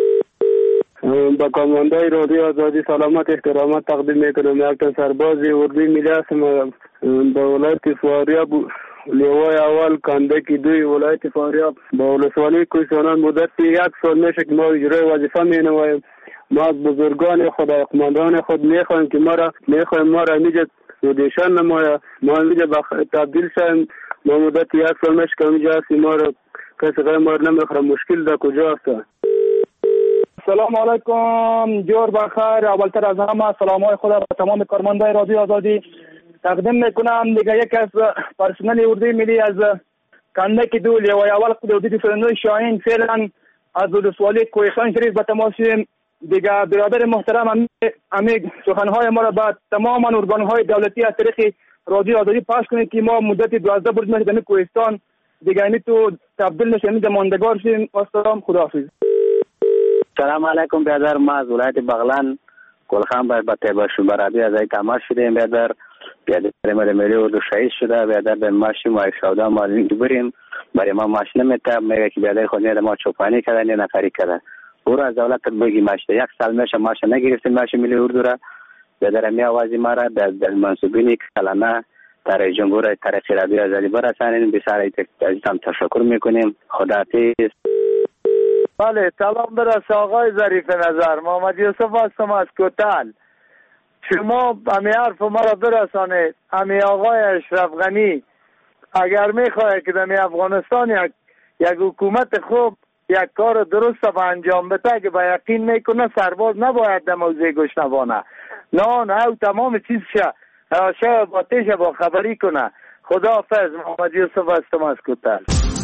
Speaker 22: با کاماندای رادیو آزادی سلامت احترامات تقدیم میکنم. یک سرباز اردوی ملی هستم با ولایت فاریاب، لیوای اول کندکی دوی ولایت فاریاب با ولسوالی کوهستان. مدت یک سال میشه که ما اجرای وظیفه مینماییم. ما از بزرگان خود، قماندان خود میخوایم که ما را میخوایم ما را اینجا رودیشن نمایا، ما اینجا تبدیل شیم. ما مدت یک سال میشه که اینجا هستیم، ما را کسی غیر ما را نمیخوره. مشکل در کجا است؟
Speaker 7: سلام علیکم، جور بخیر. اولتر از همه سلام های خدا به تمام کارمندان رادیو آزادی تقدیم میکنم. دیگه یک از پرسنل اردوی ملی از کندک دو لیوای اول حدود فرنوی شاهین فعلا از ولسوالی کوهستان شریف به تماس. دیگه برادر محترم امی سخنهای ما را به تمام ارگانهای دولتی از طریق رادیو آزادی پخش کنید که ما مدت دوازده برد میشه در کوهستان دیگه اینی تو تبدیل نشیم در ماندگار شیم. السلام، خداحافظ.
Speaker 21: سلام علیکم برادر، ما از ولایت بغلان گلخان باید با تیبا شمارابی از ای تماس شدیم. برادر برادر ملی ملی اردو شهید شده. برادر به ماشین ما شودا ما بریم برای ما ماشین نمیتاب میگه که برادر خود ما چوپانی کردن یا نفری کردن. او از دولت بگی ماشین یک سال میشه ماشین نگرفتیم ماشین ملی اردو را. برادر می آوازی ما را در منصوبینی کلمه در جمهور ترقی رادیو آزادی برسانیم. بسیار عزیزم تشکر میکنیم. خداحافظ.
Speaker 8: بله، سلام برس آقای ظریف نظر. محمد یوسف هستم از کوتل. شما همی حرف ما را برسانید. همی آقای اشرف غنی اگر میخواه که در افغانستان یک یک حکومت خوب یک کار درست به انجام بده که به یقین میکنه سرباز نباید در موضوع گشنوانه نه نه او تمام چیز شه شه با تیشه با خبری کنه. خداحافظ. محمد یوسف هستم از کوتل.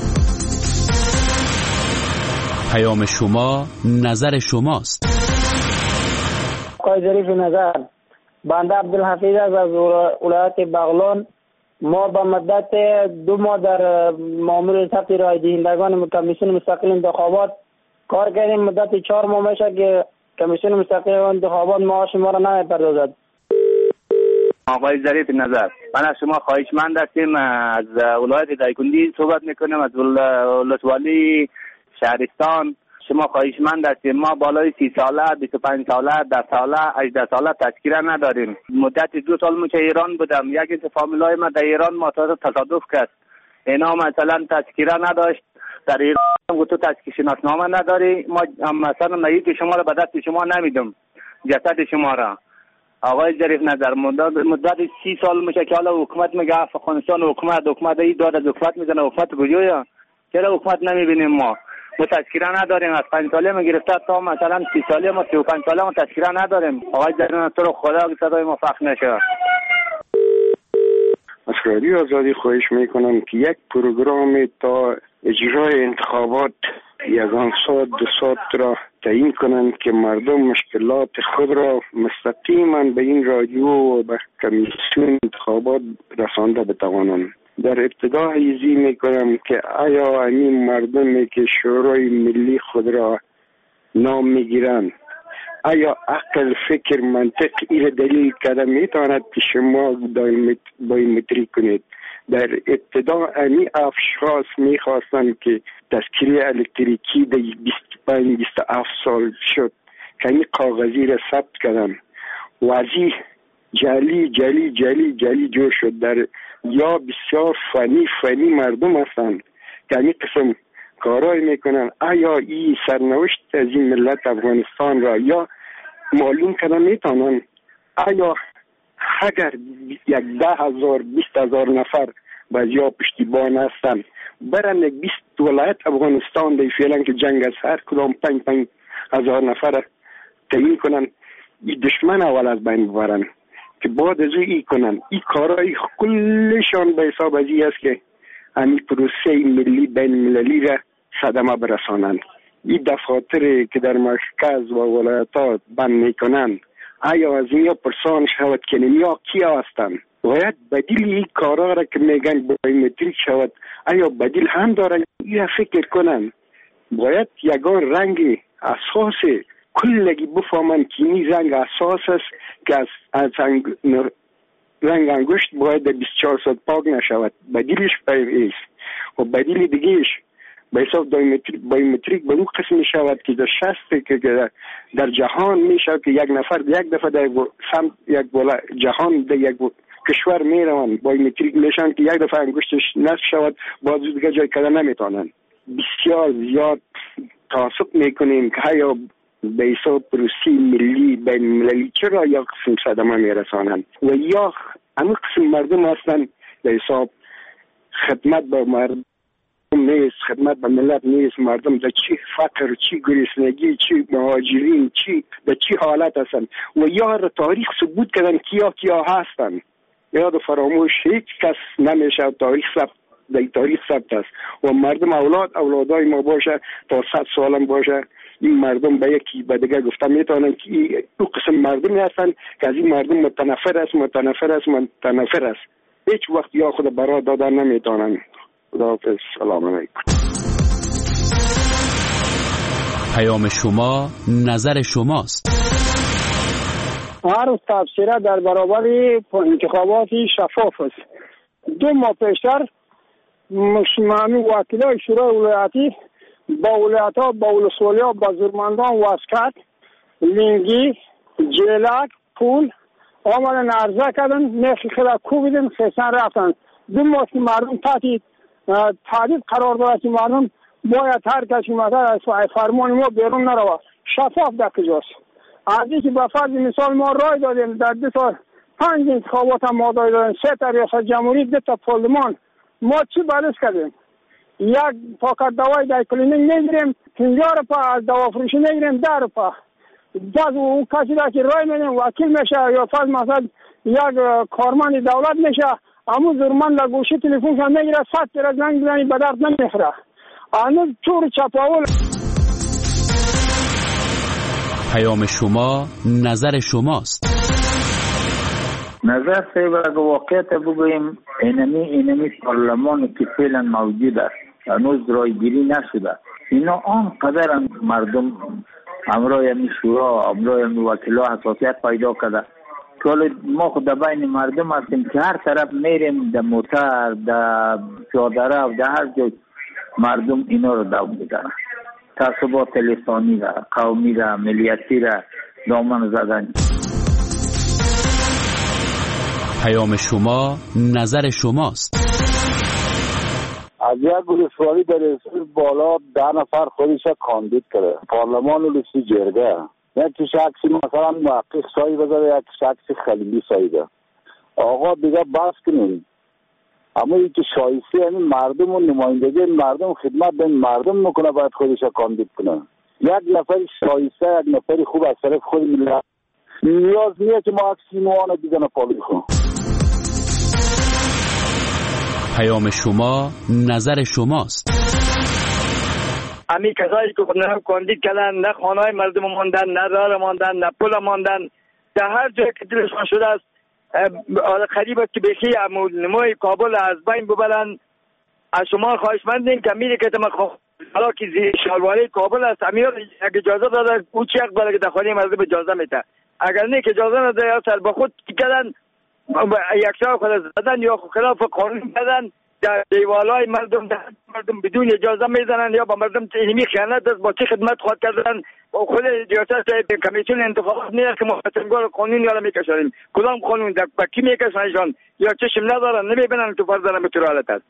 Speaker 1: پیام شما نظر شماست.
Speaker 22: آقای ظریف نظر، بنده عبدالحفیظ از ولایت بغلان. ما به مدت دو ماه در مامور ثبت رای دهندگان کمیسیون مستقل انتخابات کار کردیم. مدت چهار ماه میشه که کمیسیون مستقل انتخابات معاش ما را نمیپردازد.
Speaker 21: آقای ظریف نظر، من از شما خواهشمند هستیم. از ولایت دایکنډي صحبت میکنم، از ولسوالی شهرستان. شما خواهشمند هستیم. ما بالای سی ساله، بیست و پنج ساله، ده ساله، هجده ساله تذکره نداریم. مدت دو سال میشه ایران بودم. یکی از فامیلای ما در ایران ما تصادف کرد. اینا مثلا تذکره نداشت. در ایران گفت تو تذکره شناسنامه نداری، ما مثلا میت شما را به دست شما نمیدم، جسد شما را. آقای ظریف نظر، مدت مدت سی سال میشه که حالا حکومت میگه افغانستان حکومت حکومت ای داد از حکومت میزنه. حکومت کجاست؟ چرا حکومت نمیبینیم؟ ما ما تذکره نداریم. از پنج ساله ما گرفته تا مثلا سی ساله ما سی و پنج ساله ما تذکره نداریم. آقای ظریف تو رو خدا که صدای ما فخر نشه.
Speaker 23: از رادیو آزادی خواهش میکنم که یک پروگرام تا اجرای انتخابات یگان ساعت دو ساعت را تعیین کنند که مردم مشکلات خود را مستقیما به این رادیو و به کمیسیون انتخابات رسانده بتوانند. در ابتدا ایزی میکنم که آیا این مردمی که شورای ملی خود را نام میگیرند آیا عقل، فکر، منطق این دلیل کرده میتواند که شما بایومتری کنید؟ در ابتدا امی افشخاص میخواستند که تذکره الکتریکی در بیست و پنج بیست و هفت سال شد که این کاغذی را ثبت کردن. وضعی جلی جلی جلی جلی جو شد. در یا بسیار فنی فنی مردم هستند که این قسم کارای میکنن. آیا این سرنوشت از این ملت افغانستان را یا معلوم کردن میتونن آیا اگر یک ده هزار بیست هزار نفر بعضیا پشتیبان هستن برن یک بیست ولایت افغانستان دی فعلا که جنگ از هر کدام پنج پنج هزار نفر تعیین کنن، این دشمن اول از بین ببرن که بعد از ای کنن. این کارهای کلشان به حساب ازی است که همین پروسه ملی بین مللی را صدمه برسانند. این دفاتر که در مرکز و ولایتات بند میکنن آیا از اینها پرسان شود که نمیا کیا هستند؟ باید بدیل این کارا را که میگن بایومتریک شود آیا بدیل هم دارن؟ یا فکر کنن باید یگان رنگ اساس کلگی بفهمن که این رنگ اساس است که از, از انگ... رنگ انگشت باید بیست و چهار ساعت پاک نشود. بدیلش باید و بدیل دیگهش به حساب بایومتریک به اون قسم می شود که در شست که در جهان می شود که یک نفر یک دفعه در سمت یک جهان در یک کشور می روند بایومتریک میشن که یک دفعه انگشتش نصف شود باز دیگه جای کده نمیتونن. بسیار زیاد تعصب میکنیم که ها به حساب پروسی ملی بین مللی چرا یا قسم صدمه میرسانند و یا همه قسم مردم هستن به حساب خدمت به مردم نیست، خدمت به ملت نیست. مردم در چی فقر، چی گرسنگی، چی مهاجرین، چی در چی حالت هستن و یا تاریخ ثبوت کردن کیا کیا هستن. یاد فراموش هیچ کس نمیشه تاریخ ثبت در تاریخ ثبت است و مردم اولاد اولادای ما باشه تا صد سالم باشه این مردم به یکی به دیگه گفتم میتونن که دو قسم مردمی هستن که از این مردم متنفر است متنفر است متنفر است هیچ وقت یا خود برا دادن نمیتونن. خداحافظ. سلام علیکم.
Speaker 1: پیام شما نظر شماست.
Speaker 22: هر تبصره در برابر انتخاباتی شفاف است. دو ماه پیشتر مشمامی وکیلای شورای ولایتی با ولایت‌ها با ولسوالی‌ها با زورمندان واسکت لینگی جلک پول آمدن عرضه کردن نفی خدا کوبیدن خیسن رفتن. دو ماه که مردم تحت تعدید قرار دارد که مردم باید هر کسی مثلا از فرمان ما بیرون نروه. شفاف در کجاست؟ از اینکه به فرض مثال ما رای دادیم در دو سال پنج انتخابات هم ما دادیم سه تا ریاست جمهوری دو تا پارلمان ما چی بررس کردیم؟ یک پاکت دوای در کلینیک نگیریم پنجاه روپا از دوا فروشی نگیریم ده روپا باز اون کسی را که رای میدیم وکیل میشه یا فرض مثلا یک کارمند دولت میشه اما زورمند در گوشی تلفون شان میگیره صد تیر از زنگ بزنی به درد نمیخوره. هنوز چور چپاول.
Speaker 1: پیام شما نظر شماست.
Speaker 4: نظر سیب اگه واقعیت بگوییم اینمی اینمی پارلمانی که فعلا موجود است هنوز رایگیری نشده اینا آنقدر مردم امرای همی شورا امرای همی وکیلا حساسیت پیدا کرده که ما خود بین مردم هستیم که هر طرف میریم در موتر در پیاده رو در هر جای مردم اینا رو دو میدن تعصبات لسانی را قومی را ملیتی را دامن زدن.
Speaker 1: پیام شما نظر شماست.
Speaker 6: از یک ولسوالی در رسول بالا ده نفر خودش کاندید کرده پارلمان و لیستی جرگه یکی شخصی مثلا محقق سایی بذاره یک شخصی خلیلی سایی ده آقا دیگه بس کنیم اما یکی شایسته همین مردم و نمایندگی مردم خدمت به مردم میکنه باید خودش کاندید کنه. یک نفر شایسته یک نفر خوب از طرف خود ملت نیاز نیه که ما اکسینوان دیگه نپالی خون.
Speaker 1: پیام شما نظر شماست.
Speaker 8: امی کسایی که نه کاندید کردن نه خانه‌های مردم ماندن نه راه ماندن نه پل ماندن در هر جای که دلشان شده است قریب است که بخی نمای کابل از بین ببرن. از شما خواهشمندیم که میری که ما حالا که شالواره کابل است امیر اگه اجازه داده او چه اقباله که داخلی مردم اجازه میده اگر نه که اجازه نده یا سر به خود کردن یک شاه خود زدن یا خلاف قانون کردن در دیوالای مردم در مردم بدون اجازه میزنن یا با مردم اینمی خیانت است با چه خدمت خواهد کردن و خود ریاست کمیسیون انتخابات نیست که محتمگار قانون یالا میکشنیم کدام قانون در کی میکشنشان یا چشم ندارن نمیبینن تو فرض دارن به طور حالت است.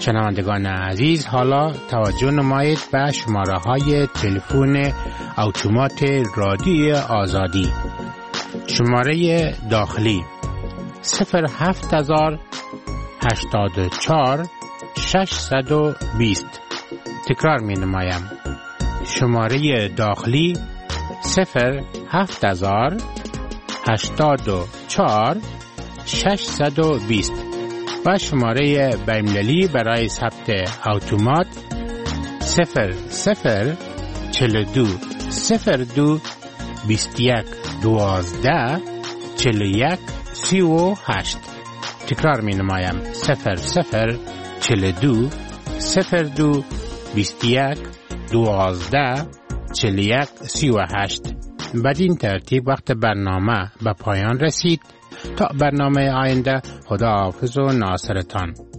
Speaker 20: شنوندگان عزیز، حالا توجه نمایید به شماره های تلفن اتومات رادیو آزادی. شماره داخلی صفر هفت هزار هشتاد و چهار ششصد و بیست. تکرار می نمایم. شماره داخلی صفر هفت هزار هشتاد و چهار ششصد و بیست و شماره بین‌المللی برای ثبت اتومات صفر صفر چهل و دو صفر دو بیست و یک دوازده چهل و یک سی و هشت. تکرار می نمایم. صفر صفر چهل و دو صفر دو بیست و یک دوازده چهل و یک سی و هشت. بدین ترتیب وقت برنامه به پایان رسید. تا برنامه آینده، خدا حافظ و ناصرتان.